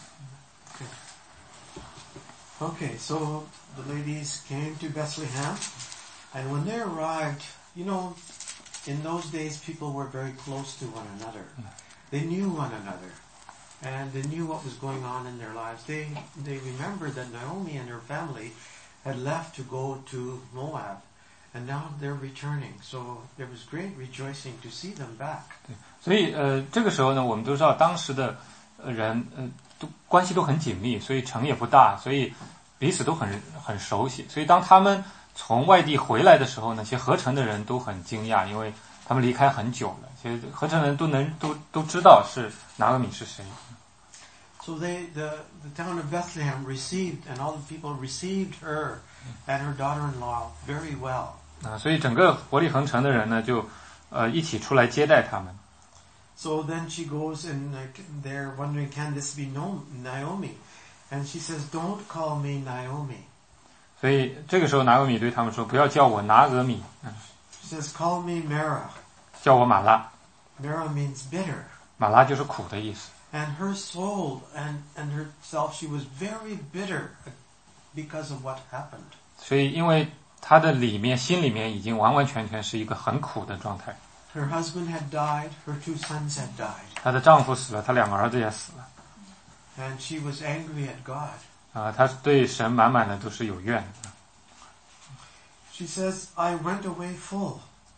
Okay, so the ladies came to Bethlehem, and when they arrived, you know, in those days people were very close to one another. They knew one another. And they knew what was going on in their lives. They they remembered that Naomi and her family had left to go to Moab, and now they're returning. So there was great rejoicing to see them back. 对，所以呃，这个时候呢，我们都知道当时的人呃都关系都很紧密，所以城也不大，所以彼此都很很熟悉。所以当他们从外地回来的时候呢，其实合城的人都很惊讶，因为他们离开很久了。其实合城人都能都都知道是拿俄米是谁。 So they, the, the town of Bethlehem received, and all the people received her and her daughter-in-law very well. 啊，所以整个伯利恒城的人呢，就呃一起出来接待他们。 So then she goes and uh, they're wondering, can this be Naomi? And she says, "Don't call me Naomi." 所以这个时候拿俄米对他们说：“不要叫我拿俄米， She says, "Call me Mara." 叫我玛拉。 Mara means bitter. 玛拉就是苦的意思。 And her soul and, and herself, she was very bitter because of what happened. 所以因为她的里面心里面已经完完全全是一个很苦的状态。 Her husband had died, her two sons had died. 她的丈夫死了，她两个儿子也死了。 And she was angry at God. 啊，她对神满满的都是有怨的。 She says, "I went away full."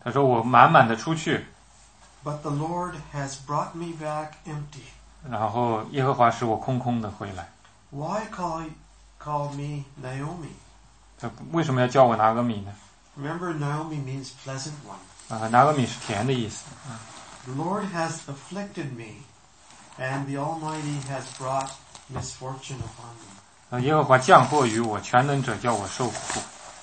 他说我满满的出去， but the Lord has brought me back empty. 然后耶和华使我空空的回来。 Why call call me Naomi? 他为什么要叫我拿俄米呢？ Remember, Naomi means pleasant one. 啊，拿俄米是甜的意思。 The Lord has afflicted me, and the Almighty has brought misfortune upon me. 啊，耶和华降祸于我，全能者叫我受苦。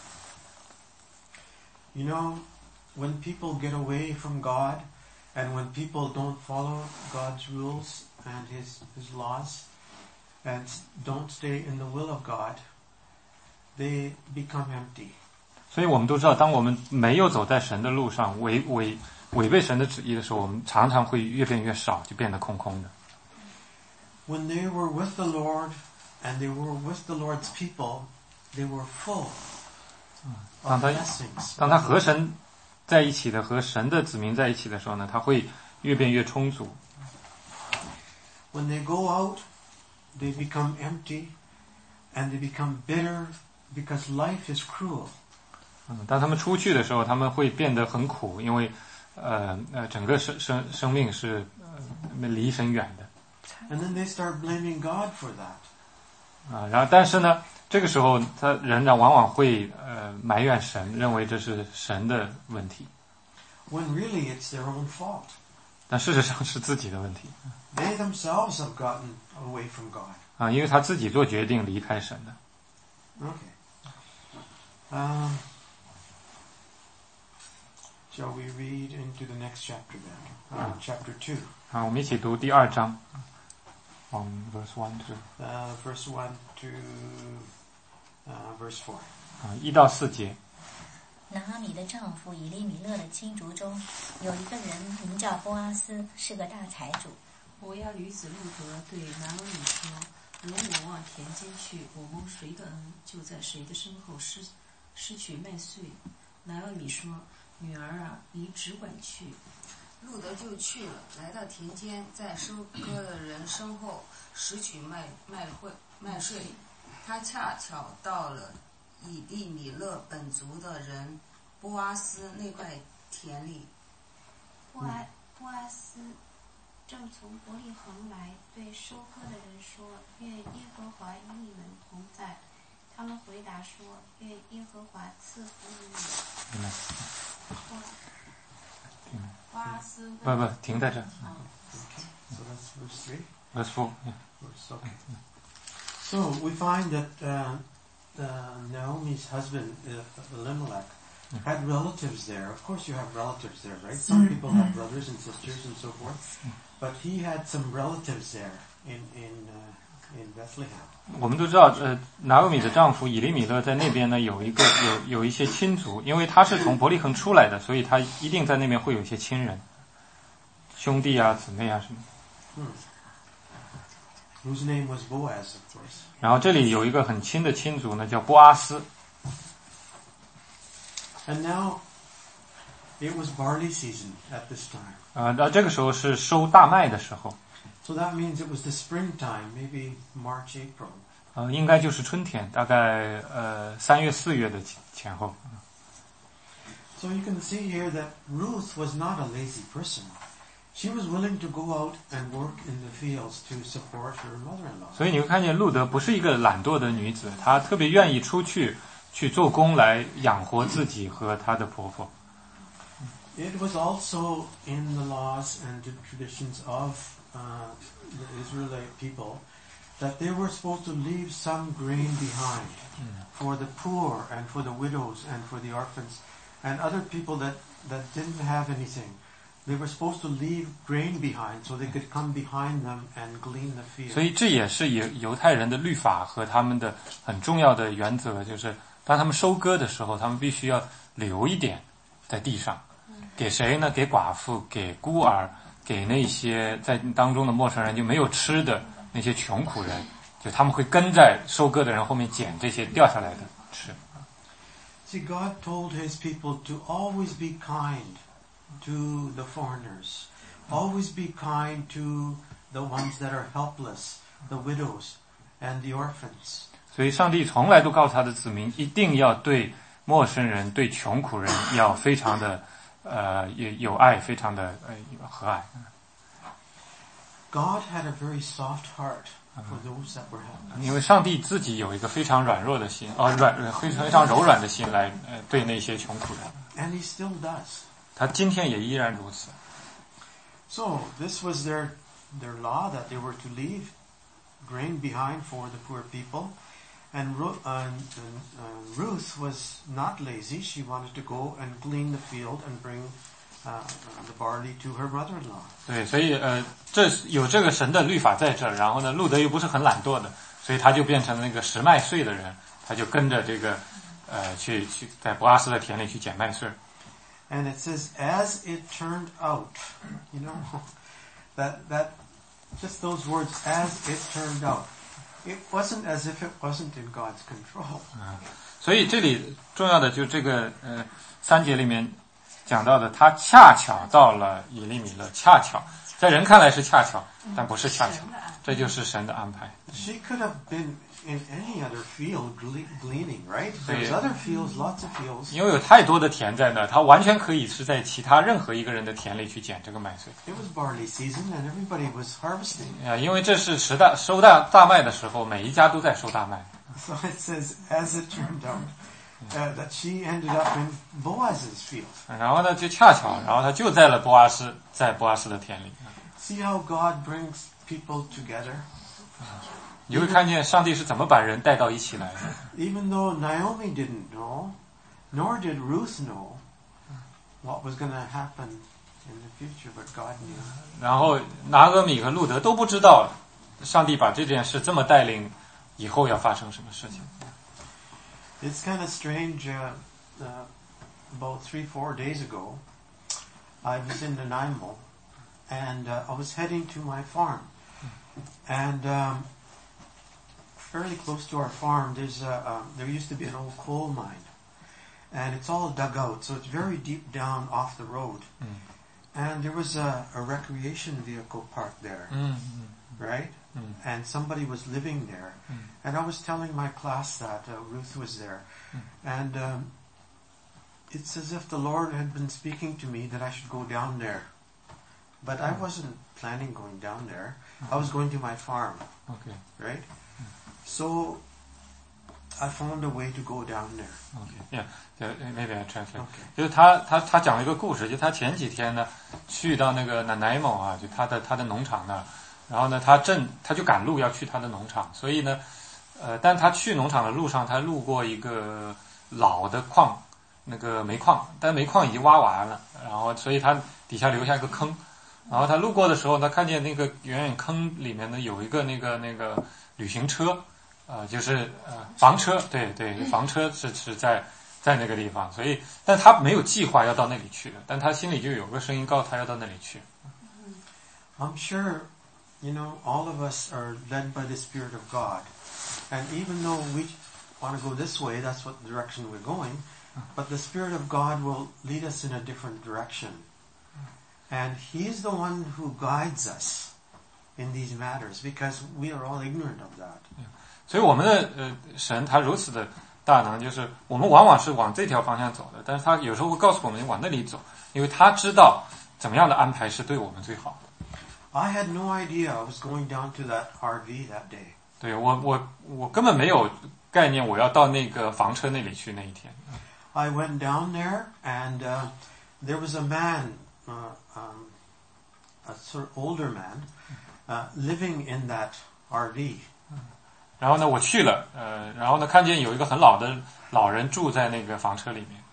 You know, when people get away from God, and when people don't follow God's rules and His His laws, and don't stay in the will of God, they become empty. 所以我们都知道，当我们没有走在神的路上，违违违背神的旨意的时候，我们常常会越变越少，就变得空空的。 When they were with the Lord, and they were with the Lord's people, they were full 当 of 他 blessings. 当他和神在一起的，和神的子民在一起的时候呢，他会越变越充足。 When they go out, they become empty, and they become bitter, because life is cruel. 嗯，当他们出去的时候，他们会变得很苦，因为呃呃，整个生生生命是呃离神远的。 And then they start blaming God for that. 啊，然后但是呢，这个时候他人呢往往会呃埋怨神，认为这是神的问题。 When really it's their own fault. 但事实上是自己的问题。 They themselves have gotten away from God. 啊，因为他自己做决定离开神的。 Okay. Um, shall we read into the next chapter then? Uh, chapter two. 啊，我们一起读第二章。From verse one to Uh, verse one to uh, verse four. 啊一到四节。 拿阿米的丈夫以利米勒的亲族中有一个人名叫波阿斯，是个大财主。 摩押女子路德对拿俄米说：“容我往田间去，我蒙谁的恩，就在谁的身后失失取麦穗。”拿俄米说：“女儿啊，你只管去。” 路德就去了，来到田间，在收割的人身后拾取麦麦穗麦穗。他恰巧到了以利米勒本族的人波阿斯那块田里。 波阿波阿斯正从伯利恒来，对收割的人说：“愿耶和华与你们同在。”他们回答说：“愿耶和华赐福于你。”波波阿斯不不，停在这。 So that's verse three. Verse four. Yeah. Verse, okay. So we find that uh, uh, Naomi's husband, uh, Elimelech, had relatives there. Of course you have relatives there, right? Some people have brothers and sisters and so forth. But he had some relatives there in, in, uh, in Bethlehem. 我们都知道，呃，拿俄米的丈夫以利米勒在那边呢，有一个有有一些亲族，因为他是从伯利恒出来的，所以他一定在那边会有一些亲人、兄弟啊、姊妹啊什么。 Hmm. Whose name was Boaz, of course. 然后这里有一个很亲的亲族呢，叫波阿斯。 And now, it was barley season at this time. 啊，那这个时候是收大麦的时候。 So that means it was the springtime, maybe March, April. 呃，应该就是春天，大概呃三月四月的前后。 So you can see here that Ruth was not a lazy person. She was willing to go out and work in the fields to support her mother-in-law. 所以你会看见路德不是一个懒惰的女子，她特别愿意出去去做工来养活自己和她的婆婆。 It was also in the laws and the traditions of uh, the Israelite people that they were supposed to leave some grain behind for the poor and for the widows and for the orphans and other people that, that didn't have anything. They were supposed to leave grain behind so they could come behind them and glean the field. 所以这也是犹犹太人的律法和他们的很重要的原则，就是当他们收割的时候，他们必须要留一点在地上。 给谁呢？给寡妇，给孤儿，给那些在当中的陌生人，就没有吃的那些穷苦人，就他们会跟在收割的人后面捡这些掉下来的吃。 See, God told His people to always be kind to the foreigners, always be kind to the ones that are helpless, the widows and the orphans. 所以上帝从来都告诉他的子民，一定要对陌生人、对穷苦人要非常的呃也有爱，非常的呃和蔼。 God had a very soft heart for those that were helpless. 因为上帝自己有一个非常软弱的心，呃软非常非常柔软的心来呃对那些穷苦人。 And he still does. 他今天也依然如此。 So this was their their law that they were to leave grain behind for the poor people. And Ruth, uh, uh, Ruth was not lazy. She wanted to go and glean the field and bring uh, the barley to her mother-in-law. 对，所以呃，这有这个神的律法在这儿，然后呢，路德又不是很懒惰的，所以他就变成了那个拾麦穗的人，他就跟着这个呃去去在伯阿斯的田里去捡麦穗。 And it says, as it turned out, you know, that that just those words, as it turned out. It wasn't as if it wasn't in God's control. 啊，所以这里重要的就这个呃三节里面讲到的，他恰巧到了以利米勒，恰巧在人看来是恰巧，但不是恰巧，这就是神的安排。 She could have been in any other field gleaning, right? There's other fields, lots of fields. 因为有太多的田在那儿，他完全可以是在其他任何一个人的田里去捡这个麦穗。 It was barley season and everybody was harvesting. 啊，因为这是时大收大大麦的时候，每一家都在收大麦。 So it says, as it turned out, uh, that she ended up in Boaz's field. 然后呢，就恰巧，然后他就在了波阿斯，在波阿斯的田里。 See how God brings people together. 你会看见上帝是怎么把人带到一起来的。 Even though Naomi didn't know, nor did Ruth know what was going to happen in the future, but God knew. 然后拿俄米和路德都不知道，上帝把这件事这么带领，以后要发生什么事情。 It's kind of strange. Uh, uh, about three, four days ago, I was in Nanaimo, and uh, I was heading to my farm, and um, fairly close to our farm, there's a, um, there used to be an old coal mine, and it's all dug out, so it's very deep down off the road. Mm. And there was a, a recreation vehicle parked there, mm-hmm. right? Mm. And somebody was living there. Mm. And I was telling my class that uh, Ruth was there. Mm. And um, it's as if the Lord had been speaking to me that I should go down there. But I wasn't planning going down there. I was going to my farm. Okay. Right? So I found a way to go down there. Okay. Yeah. Maybe I translate. Okay. 就是他他他讲了一个故事，就他前几天呢去到那个 Nanaimo 啊，就他的他的农场那儿，然后呢他正他就赶路要去他的农场，所以呢呃但他去农场的路上他路过一个老的矿，那个煤矿，但煤矿已经挖完了，然后所以他底下留下一个坑，然后他路过的时候他看见那个远远坑里面呢有一个那个那个旅行车。呃，就是呃房车，对对，房车是是在在那个地方，所以但他没有计划要到那里去的，但他心里就有个声音告诉他要到那里去。 I'm sure, you know, all of us are led by the Spirit of God, and even though we want to go this way, that's what direction we're going, but the Spirit of God will lead us in a different direction, and He's the one who guides us in these matters, because we are all ignorant of that. 所以我们的呃神他如此的大能，就是我们往往是往这条方向走的，但是他有时候会告诉我们往那里走，因为他知道怎么样的安排是对我们最好的。 I had no idea I was going down to that R V that day. 对，我我我根本没有概念我要到那个房车那里去那一天。 I went down there and uh, there was a man, uh, um, a sort of older man, uh, living in that R V. 然后呢，我去了，呃，然后呢，看见有一个很老的老人住在那个房车里面。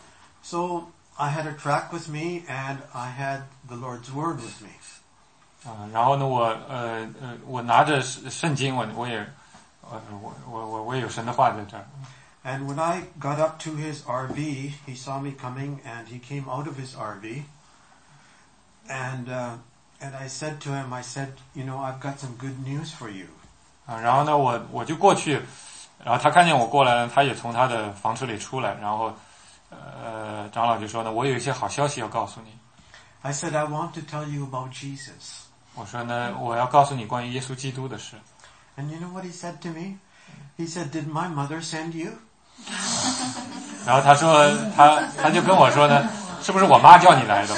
So I had a track with me, and I had the Lord's Word with me. 啊，然后呢，我呃呃，我拿着圣经，我我也，呃，我我我我也有神的话在这儿。 And when I got up to his R V, he saw me coming, and he came out of his R V. And uh, and I said to him, I said, you know, I've got some good news for you. 啊，然后呢，我我就过去，然后他看见我过来，他也从他的房车里出来，然后，呃，长老就说呢，我有一些好消息要告诉你。 I said, I want to tell you about Jesus. 我说呢，我要告诉你关于耶稣基督的事。 And you know what he said to me? He said, Did my mother send you? 然后他说，他他就跟我说呢， 是不是我妈叫你来的？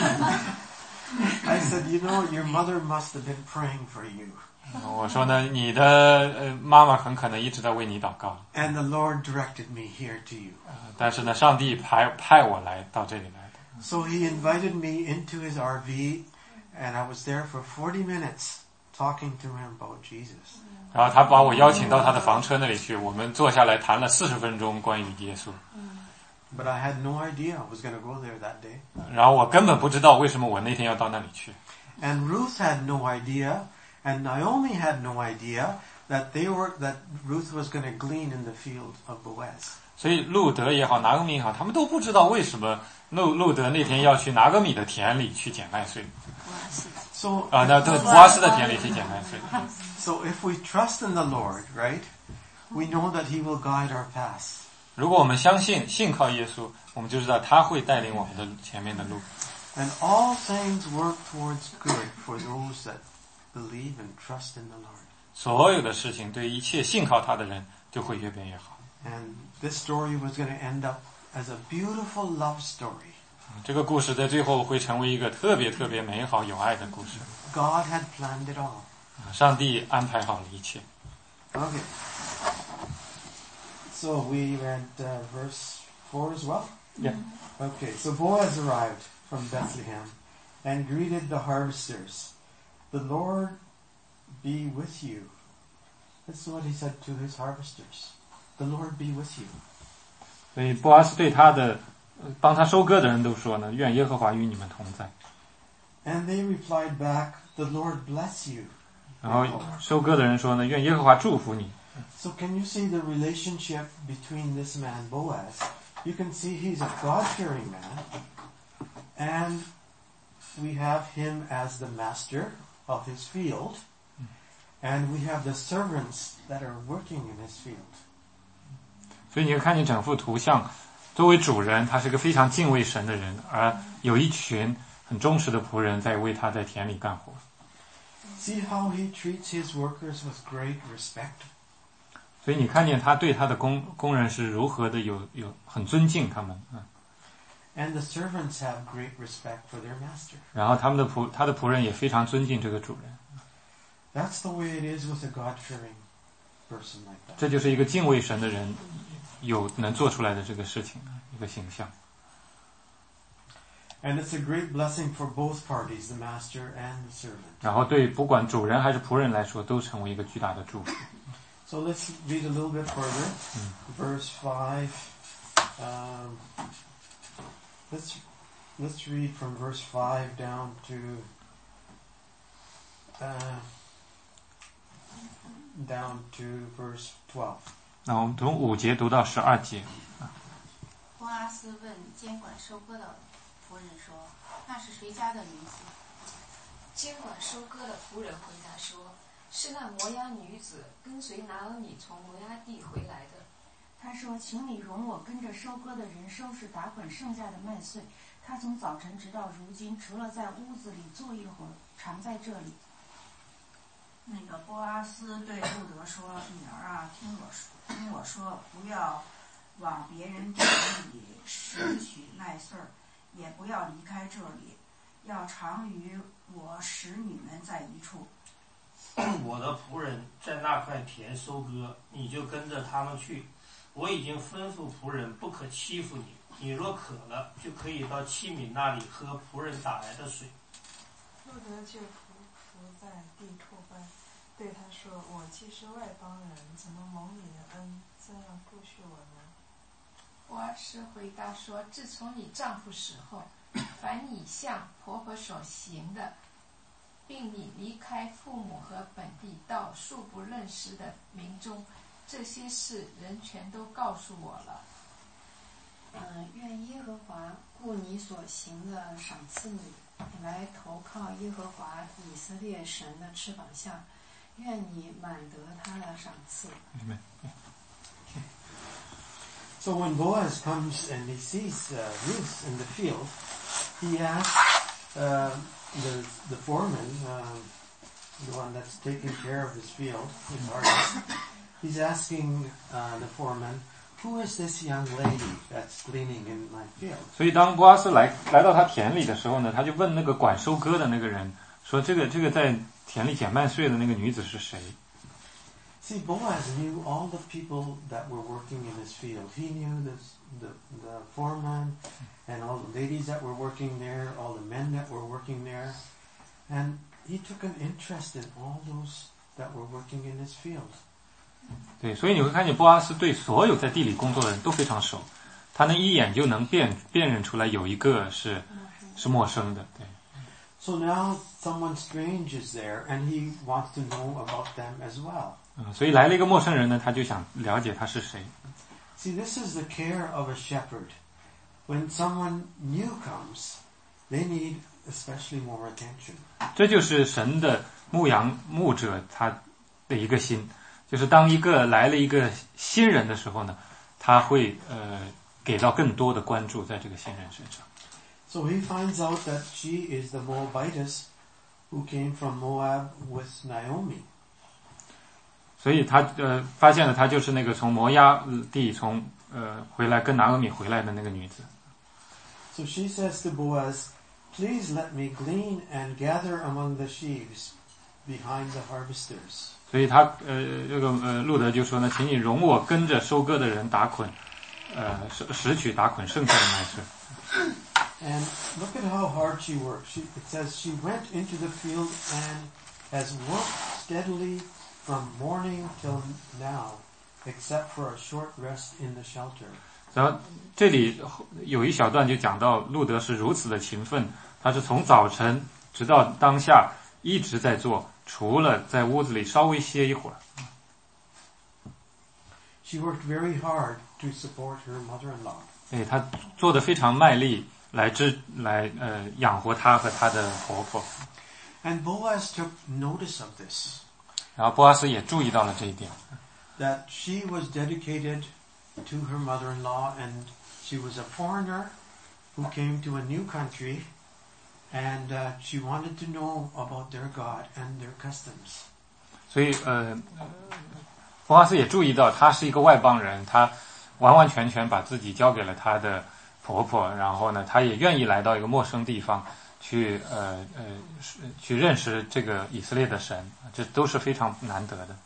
I said, you know, your mother must have been praying for you. 我说呢，你的呃妈妈很可能一直在为你祷告。 And the Lord directed me here to you. 但是呢，上帝派派我来到这里来的。 So he invited me into his R V, and I was there for forty minutes talking to him about Jesus. 然后他把我邀请到他的房车那里去，我们坐下来谈了四十分钟关于耶稣。 But I had no idea I was going to go there that day. 然后我根本不知道为什么我那天要到那里去。 And Ruth had no idea, and Naomi had no idea that they were that Ruth was going to glean in the field of Boaz. 所以路德也好，拿俄米也好，他们都不知道为什么路路德那天要去拿俄米的田里去捡麦穗。 So 啊，那对波阿斯的田里去捡麦穗。 So if we trust in the Lord, right, we know that He will guide our paths. 如果我们相信信靠耶稣，我们就知道他会带领我们的前面的路。 And all things work towards good for those that believe and trust in the Lord. 所有的事情对一切信靠他的人就会越变越好。 And this story was going to end up as a beautiful love story. 这个故事在最后会成为一个特别特别美好有爱的故事。 God had planned it all. 上帝安排好了一切。 Okay. So we read uh, verse four as well? Yeah. Okay, so Boaz arrived from Bethlehem and greeted the harvesters. The Lord be with you. That's what he said to his harvesters. The Lord be with you. 所以波阿斯对他的帮他收割的人都说呢，愿耶和华与你们同在。 And they replied back, the Lord bless you. 然后收割的人说呢，愿耶和华祝福你。 So can you see the relationship between this man, Boaz? You can see he's a God-fearing man, and we have him as the master of his field, and we have the servants that are working in his field. 所以你会看见整幅图像，作为主人，他是个非常敬畏神的人，而有一群很忠实的仆人在为他在田里干活。 See how he treats his workers with great respect. 所以你看见他对他的工工人是如何的有有很尊敬他们，嗯。 And the servants have great respect for their master. 然后他们的仆他的仆人也非常尊敬这个主人。 That's the way it is with a God-fearing person like that. 这就是一个敬畏神的人有能做出来的这个事情，一个形象。 And it's a great blessing for both parties, the master and the servant. 然后对不管主人还是仆人来说，都成为一个巨大的祝福。 So let's read a little bit further. Verse five. Um, let's let's read from verse five down to uh, down to verse twelve. 那我们从五节读到十二节。 波阿斯问监管收割的仆人说：“那是谁家的女子？” 监管收割的仆人回答说：“是那摩押女子跟随拿俄米从摩押地回来的。” 他说：“请你容我跟着收割的人收拾打捆剩下的麦穗。他从早晨直到如今，除了在屋子里坐一会儿，常在这里。” 那个波阿斯对路德说：“女儿啊，听我说，听我说，不要往别人田里拾取麦穗儿，也不要离开这里，要常与我使女们在一处。 我的仆人在那块田收割，你就跟着他们去。我已经吩咐仆人不可欺负你，你若渴了，就可以到器皿那里喝仆人打来的水。” 路德就伏伏在地叩拜，对他说：“我既是外邦人，怎么蒙你的恩，这样不许我呢？” 波阿斯回答说：“自从你丈夫死后，凡你向婆婆所行的，并你离开父母和本地到素不认识的民中，这些事人全都告诉我了。 嗯，愿耶和华顾你所行的赏赐你，你来投靠耶和华以色列神的翅膀下，愿你满得他的赏赐。” So when Boaz comes and he sees uh, Ruth in the field, he asks uh, the the foreman, um, the one that's taking care of his field, his harvest, he's asking uh, the foreman, who is this young lady that's gleaning in my field? 所以当波阿斯来来到他田里的时候呢，他就问那个管收割的那个人说：“这个这个在田里捡麦穗的那个女子是谁？” See, Boaz knew all the people that were working in his field. He knew the, the, the foreman and all the ladies that were working there, all the men that were working there. And he took an interest in all those that were working in his field. 对，所以你会看见波阿斯对所有在地里工作的人都非常熟，他能一眼就能辨辨认出来有一个是是陌生的。对。 So now someone strange is there, and he wants to know about them as well. 嗯，所以来了一个陌生人呢，他就想了解他是谁。 See, this is the care of a shepherd. When someone new comes, they need especially more attention. 这就是神的牧羊牧者他的一个心，就是当一个来了一个新人的时候呢，他会呃给到更多的关注在这个新人身上。 So he finds out that she is the Moabitess who came from Moab with Naomi. 所以他呃发现了她就是那个从摩押地从呃回来跟拿俄米回来的那个女子。 So she says to Boaz, "Please let me glean and gather among the sheaves behind the harvesters." 所以他呃这个呃路德就说呢，请你容我跟着收割的人打捆，呃拾拾取打捆剩下的麦穗。 And look at how hard she worked. She, it says she went into the field and has worked steadily from morning till now, except for a short rest in the shelter. 然后这里有一小段就讲到路德是如此的勤奋，他是从早晨直到当下一直在做，除了在屋子里稍微歇一会儿。 She worked very hard to support her mother-in-law. 对，她做得非常卖力。来支来呃养活她和她的婆婆。 And Boaz took notice of this. 然后波阿斯也注意到了这一点。 That she was dedicated to her mother-in-law, and she was a foreigner who came to a new country, and uh, she wanted to know about their God and their customs. 所以呃，波阿斯也注意到她是一个外邦人，她完完全全把自己交给了她的婆婆，然后呢，她也愿意来到一个陌生地方去呃呃去认识这个以色列的神，这都是非常难得的。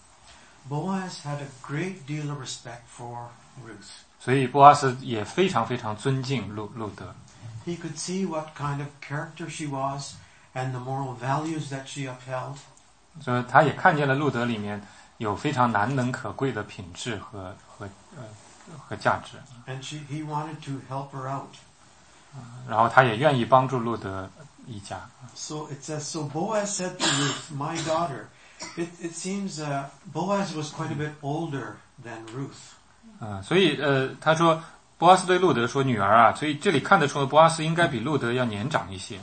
Boaz had a great deal of respect for Ruth. 所以波阿斯也非常非常尊敬路路德。 He could see what kind of character she was and the moral values that she upheld. 所以他也看见了路德里面有非常难能可贵的品质和和呃和价值。 And she, he wanted to help her out. 然后他也愿意帮助路德一家。 So it says, so Boaz said to Ruth, "My daughter." It, it seems uh, Boaz was quite a bit older than Ruth. 嗯，所以呃，他说波阿斯对路德说：“女儿啊。”所以这里看得出波阿斯应该比路德要年长一些。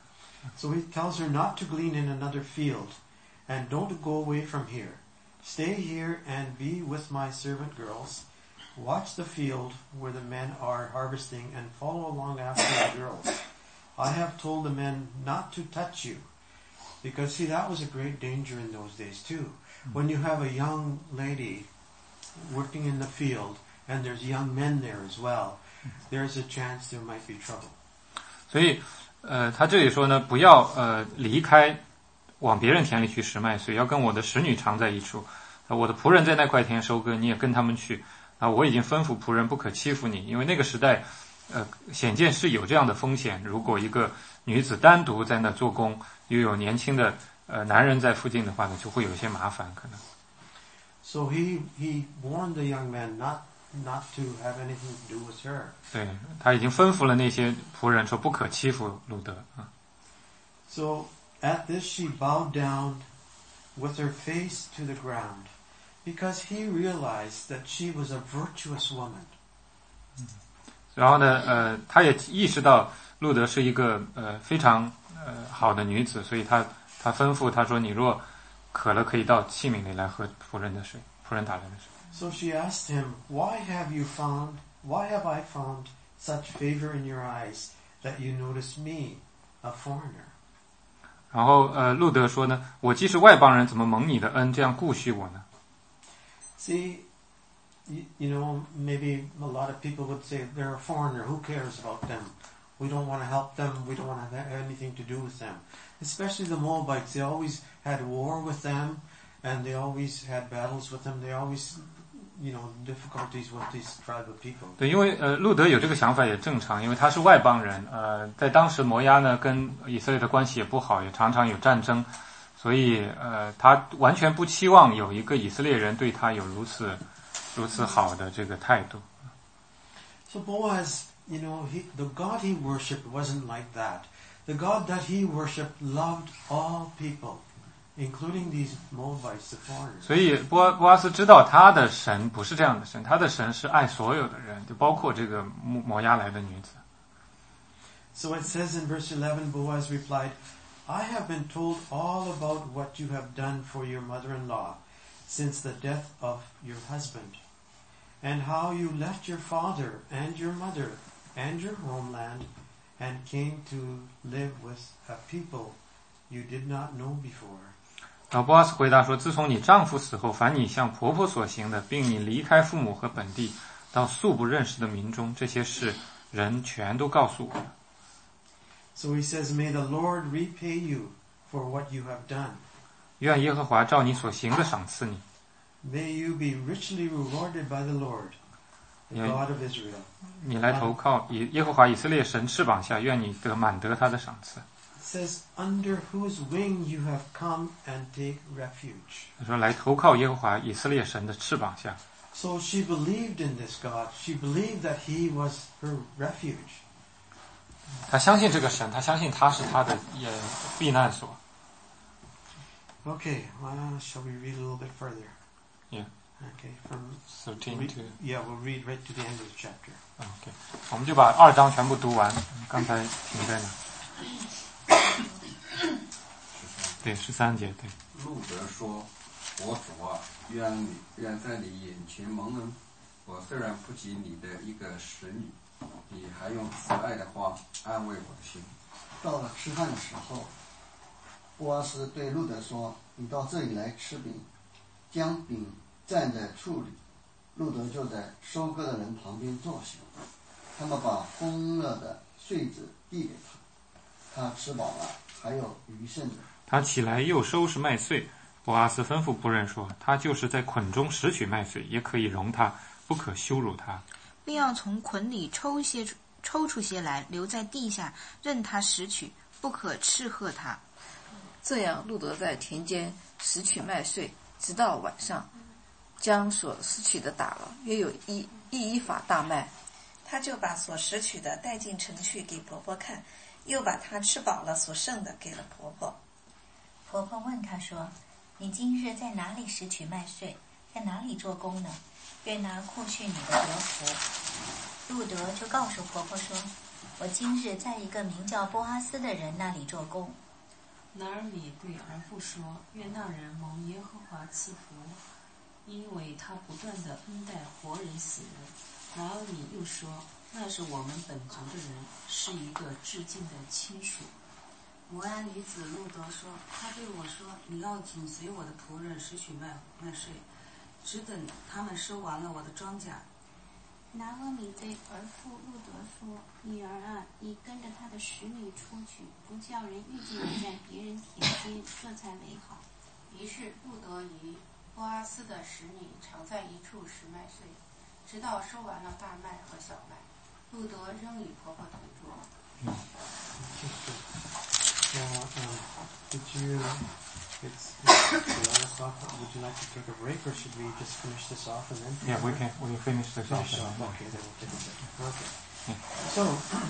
So he tells her not to glean in another field, and don't go away from here. Stay here and be with my servant girls. Watch the field where the men are harvesting and follow along after the girls. I have told the men not to touch you. Because, see, that was a great danger in those days, too. When you have a young lady working in the field, and there's young men there as well, there's a chance there might be trouble. 所以，呃，他这里说呢，不要呃离开，往别人田里去拾麦穗，要跟我的使女常在一处。我的仆人在那块田收割，你也跟他们去。啊，我已经吩咐仆人不可欺负你，因为那个时代，呃，显见是有这样的风险。如果一个女子单独在那做工，又有年轻的呃男人在附近的话呢，就会有一些麻烦可能。 So he he warned the young men not not to have anything to do with her. 对，他已经吩咐了那些仆人说不可欺负路德啊。 So at this she bowed down with her face to the ground, because he realized that she was a virtuous woman. 然后呢，呃，他也意识到路德是一个呃非常呃好的女子，所以他他吩咐他说：“你若渴了，可以到器皿里来喝仆人的水，仆人打来的水。” So she asked him, "Why have you found? Why have I found such favor in your eyes that you notice me, a foreigner?" 然后呃，路德说呢：“我既是外邦人，怎么蒙你的恩，这样顾恤我呢？” See, you, you know, maybe a lot of people would say they're a foreigner. Who cares about them? We don't want to help them. We don't want to have anything to do with them. Especially the Moabites. They always had war with them, and they always had battles with them. They always, you know, difficulties with these tribal people. 对，因为呃，路德有这个想法也正常，因为他是外邦人，呃，在当时摩押呢跟以色列的关系也不好，也常常有战争，所以呃，他完全不期望有一个以色列人对他有如此如此好的这个态度。 So Boaz, you know, he, the God he worshipped wasn't like that. The God that he worshipped loved all people, including these Moabites, the foreigners. 所以波波阿斯知道他的神不是这样的神，他的神是爱所有的人，就包括这个摩摩押来的女子。 So it says in verse eleven, Boaz replied, I have been told all about what you have done for your mother-in-law since the death of your husband, and how you left your father and your mother and your homeland and came to live with a people you did not know before. 老波阿斯回答说：“自从你丈夫死后，凡你向婆婆所行的，并你离开父母和本地，到素不认识的民中，这些事人全都告诉我了。” So he says, May the Lord repay you for what you have done. 愿耶和华照你所行的赏赐你。 May you be richly rewarded by the Lord, the God of Israel. 你来投靠以耶和华以色列神翅膀下，愿你得满得他的赏赐。 It says, Under whose wing you have come and take refuge. 他说来投靠耶和华以色列神的翅膀下。 So she believed in this God. She believed that he was her refuge. 他相信这个神，他相信他是他的也避难所。 Okay, well, shall we read a little bit further? Yeah. Okay, from thirteen read, to yeah, we'll read right to the end of the chapter. OK， 我们就把二章全部读完。刚才停在哪？对，十三节。对。 路德说：“我主啊，愿你愿在你眼前蒙恩。我虽然不及你的一个使女，你还用慈爱的话安慰我的心。” 到了吃饭的时候，波阿斯对路德说：“你到这里来吃饼。”将饼蘸在醋里，路德就在收割的人旁边坐下。他们把烘了的穗子递给他，他吃饱了，还有余剩的。 他起来又收拾麦穗。波阿斯吩咐仆人说：“他就是在捆中拾取麦穗，也可以容他，不可羞辱他。” 并要从捆里抽些抽出些来，留在地下，任他拾取，不可斥喝他。 这样，路德在田间拾取麦穗，直到晚上，将所拾取的打了，约有一一伊法大麦。 他就把所拾取的带进城去给婆婆看，又把他吃饱了所剩的给了婆婆。 婆婆问他说：“你今日在哪里拾取麦穗？在哪里做工呢？愿那酷去你的得福。”路德就告诉婆婆说：“我今日在一个名叫波阿斯的人那里做工。” 拿尔米对儿妇说：“愿那人蒙耶和华赐福，因为他不断地恩待活人死人。”拿尔米又说：“那是我们本族的人，是一个至近的亲属。” 摩押女子路德说：“他对我说，你要紧随我的仆人拾取麦麦穗，只等他们收完了我的庄稼。” 拿俄米对儿妇路德说：“女儿啊，你跟着他的使女出去，不叫人遇见你在别人田间，这才为好。” 于是路德与波阿斯的使女常在一处拾麦穗，直到收完了大麦和小麦，路德仍与婆婆同桌。 嗯 So, um, did you, it's, it's eleven o'clock, would you like to take a break, or should we just finish this off and then? Yeah, we can, we can finish this off. Finish off, okay, then we'll take a break. Okay. Yeah. So,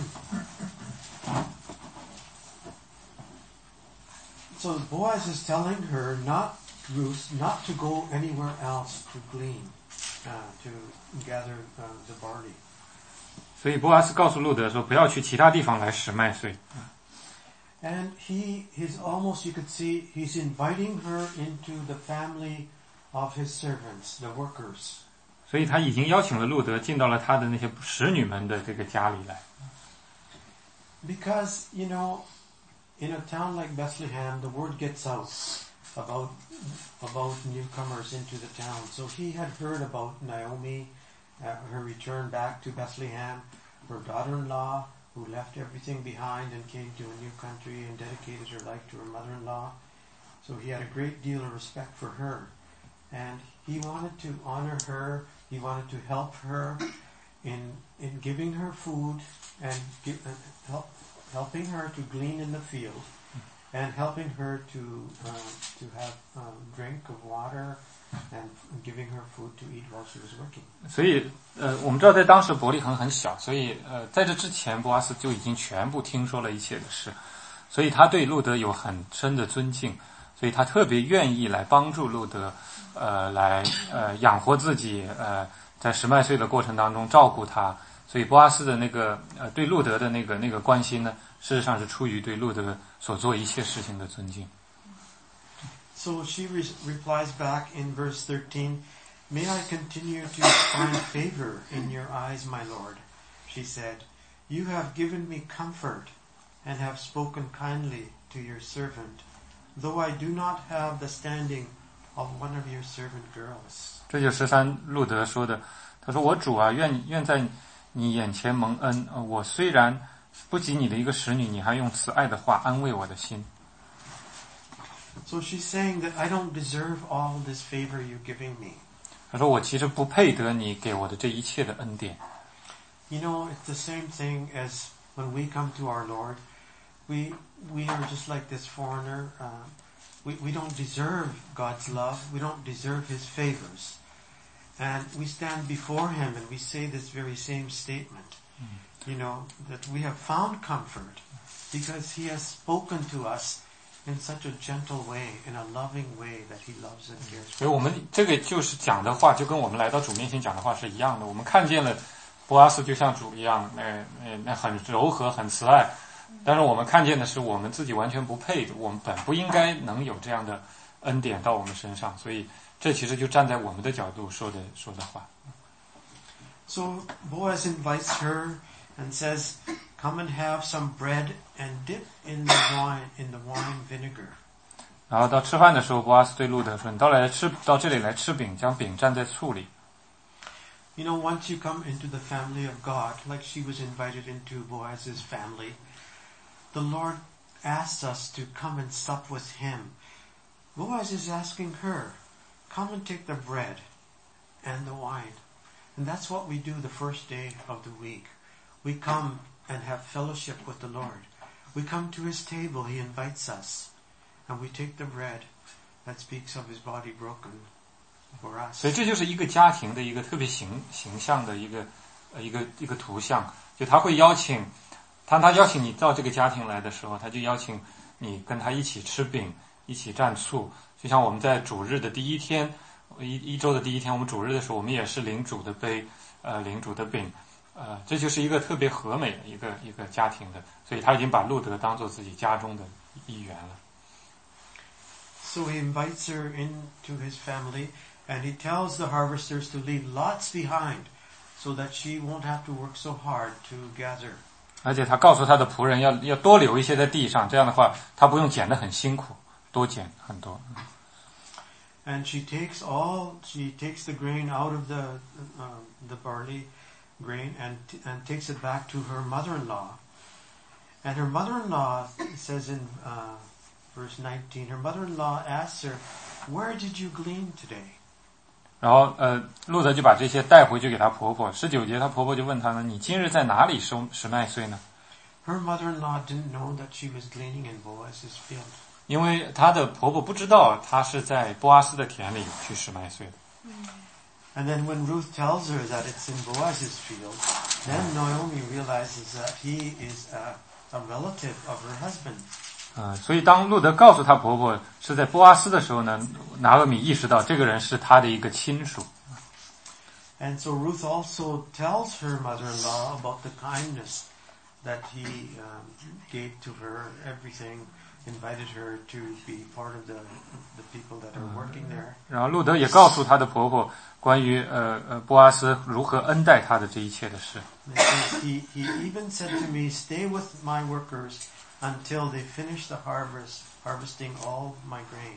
so Boaz is telling her, not Ruth, not to go anywhere else to glean, uh, to gather uh, the barley. 所以波阿斯告诉路德说：“不要去其他地方来拾麦穗。” And he is almost, you could see, he's inviting her into the family of his servants, the workers. 所以他已经邀请了路德进到了他的那些使女们的这个家里来。 Because, you know, in a town like Bethlehem, the word gets out about about newcomers into the town. So he had heard about Naomi, uh, her return back to Bethlehem, her daughter-in-law who left everything behind and came to a new country and dedicated her life to her mother-in-law. So he had a great deal of respect for her. And he wanted to honor her. He wanted to help her in in giving her food and give, uh, help, helping her to glean in the field, and helping her to uh, to have um, drink of water, and giving her food to eat while she was working. 所以，呃，我们知道在当时伯利恒很小，所以呃，在这之前，波阿斯就已经全部听说了一切的事，所以他对路德有很深的尊敬，所以他特别愿意来帮助路德，呃，来呃养活自己，呃，在十麦岁的过程当中照顾他。所以波阿斯的那个呃对路德的那个那个关心呢，事实上是出于对路德所做一切事情的尊敬。 So she re- replies back in verse thirteen, "May I continue to find favor in your eyes, my lord?" She said, "You have given me comfort and have spoken kindly to your servant, though I do not have the standing of one of your servant girls." 这就十三路德说的，他说：“我主啊，愿愿在你眼前蒙恩。呃、我虽然不及你的一个使女，你还用慈爱的话安慰我的心。” So she's saying that I don't deserve all this favor you're giving me. 他说：“我其实不配得你给我的这一切的恩典。” You know, it's the same thing as when we come to our Lord. We we are just like this foreigner. Uh, we we don't deserve God's love. We don't deserve His favors, and we stand before Him and we say this very same statement. You know, that we have found comfort because He has spoken to us in such a gentle way, in a loving way that He loves and cares for. 所以我们这个就是讲的话，就跟我们来到主面前讲的话是一样的。我们看见了波阿斯就像主一样，呃呃，那很柔和、很慈爱，但是我们看见的是我们自己完全不配的，我们本不应该能有这样的恩典到我们身上，所以这其实就站在我们的角度说的说的话。 So Boaz invites her and says, "Come and have some bread and dip in the wine in the wine vinegar." 然后到吃饭的时候，波阿斯对路德说：“你到来吃到这里来吃饼，将饼蘸在醋里。” You know, once you come into the family of God, like she was invited into Boaz's family, the Lord asks us to come and sup with Him. Boaz is asking her, "Come and take the bread and the wine." And that's what we do the first day of the week. We come and have fellowship with the Lord. We come to His table, He invites us, and we take the bread that speaks of His body broken for us. 所以这就是一个家庭的一个特别形形象的一个呃一个一个图像，就他会邀请，当他邀请你到这个家庭来的时候，他就邀请你跟他一起吃饼，一起蘸醋，就像我们在主日的第一天，一一周的第一天，我们主日的时候，我们也是领主的杯，呃，领主的饼。呃，这就是一个特别和美的一个一个家庭的，所以他已经把路德当做自己家中的一员了。 So he invites her into his family, and he tells the harvesters to leave lots behind, so that she won't have to work so hard to gather. 而且他告诉他的仆人要要多留一些在地上，这样的话他不用捡得很辛苦，多捡很多。 And she takes all, she takes the grain out of the uh, the barley grain and and takes it back to her mother-in-law. And her mother-in-law, it says in uh, verse nineteen, her mother-in-law asks her, "Where did you glean today?" 然后呃，路德就把这些带回去给她婆婆。十九节，她婆婆就问她呢：“你今日在哪里收拾麦穗呢？” Her mother-in-law didn't know that she was gleaning in Boaz's field. 因为她的婆婆不知道她是在波阿斯的田里去拾麦穗的。 And then when Ruth tells her that it's in Boaz's field, then Naomi realizes that he is a, a relative of her husband. 呃，所以当路德告诉她婆婆是在波阿斯的时候呢，拿俄米意识到这个人是她的一个亲属。 And so Ruth also tells her mother-in-law about the kindness that he um, gave to her, everything, invited her to be part of the the people that are working there. 然后路德也告诉她的婆婆关于呃呃波阿斯如何恩待她的这一切的事。 He he even said to me, "Stay with my workers until they finish the harvest, harvesting all my grain."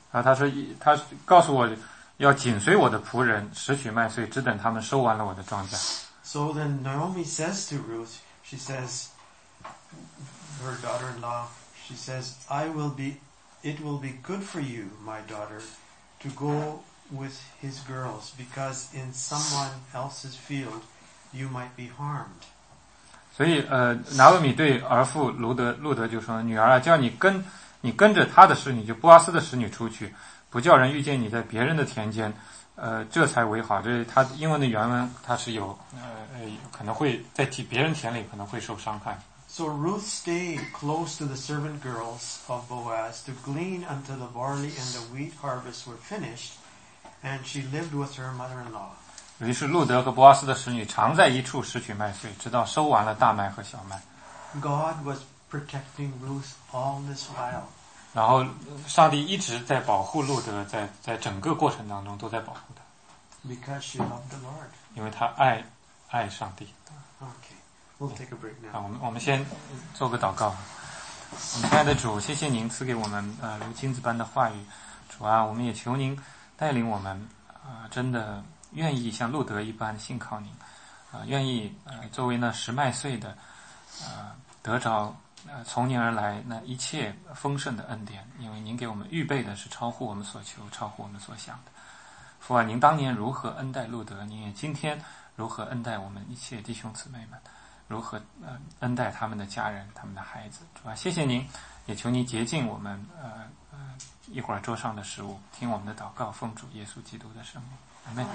然后他说，他告诉我要紧随我的仆人，拾取麦穗，只等他们收完了我的庄稼。 So then Naomi says to Ruth, she says, her daughter-in-law, she says, I will be, it will be good for you, my daughter, to go with his girls, because in someone else's field you might be harmed. 所以呃，拿俄米对儿妇路德路德就说：“女儿啊，叫你跟你跟着他的使女，就波阿斯的使女出去，不叫人遇见你在别人的田间，呃，这才为好。”这他英文的原文它是有呃呃可能会在别人田里可能会受伤害。 So Ruth stayed close to the servant girls of Boaz to glean until the barley and the wheat harvests were finished, and she lived with her mother-in-law. 于是路德和波阿斯的使女常在一处拾取麦穗，直到收完了大麦和小麦。 God was protecting Ruth all this while. 然后上帝一直在保护路德，在在整个过程当中都在保护他。 Because she loved the Lord. 因为他爱爱上帝。 Okay, we'll take a break now. 啊，我们我们先做个祷告。我们亲爱的主，谢谢您赐给我们呃如金子般的话语。主啊，我们也求您带领我们啊、呃，真的愿意像路德一般信靠您，啊、呃，愿意呃作为那拾麦穗的，呃得着呃从您而来那一切丰盛的恩典，因为您给我们预备的是超乎我们所求、超乎我们所想的。父啊，您当年如何恩待路德，您也今天如何恩待我们一切弟兄姊妹们，如何呃恩待他们的家人、他们的孩子。主啊，谢谢您，也求您洁净我们呃呃一会儿桌上的食物，听我们的祷告，奉主耶稣基督的圣名，阿门。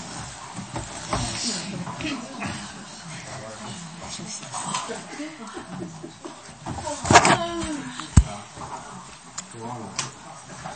谢谢。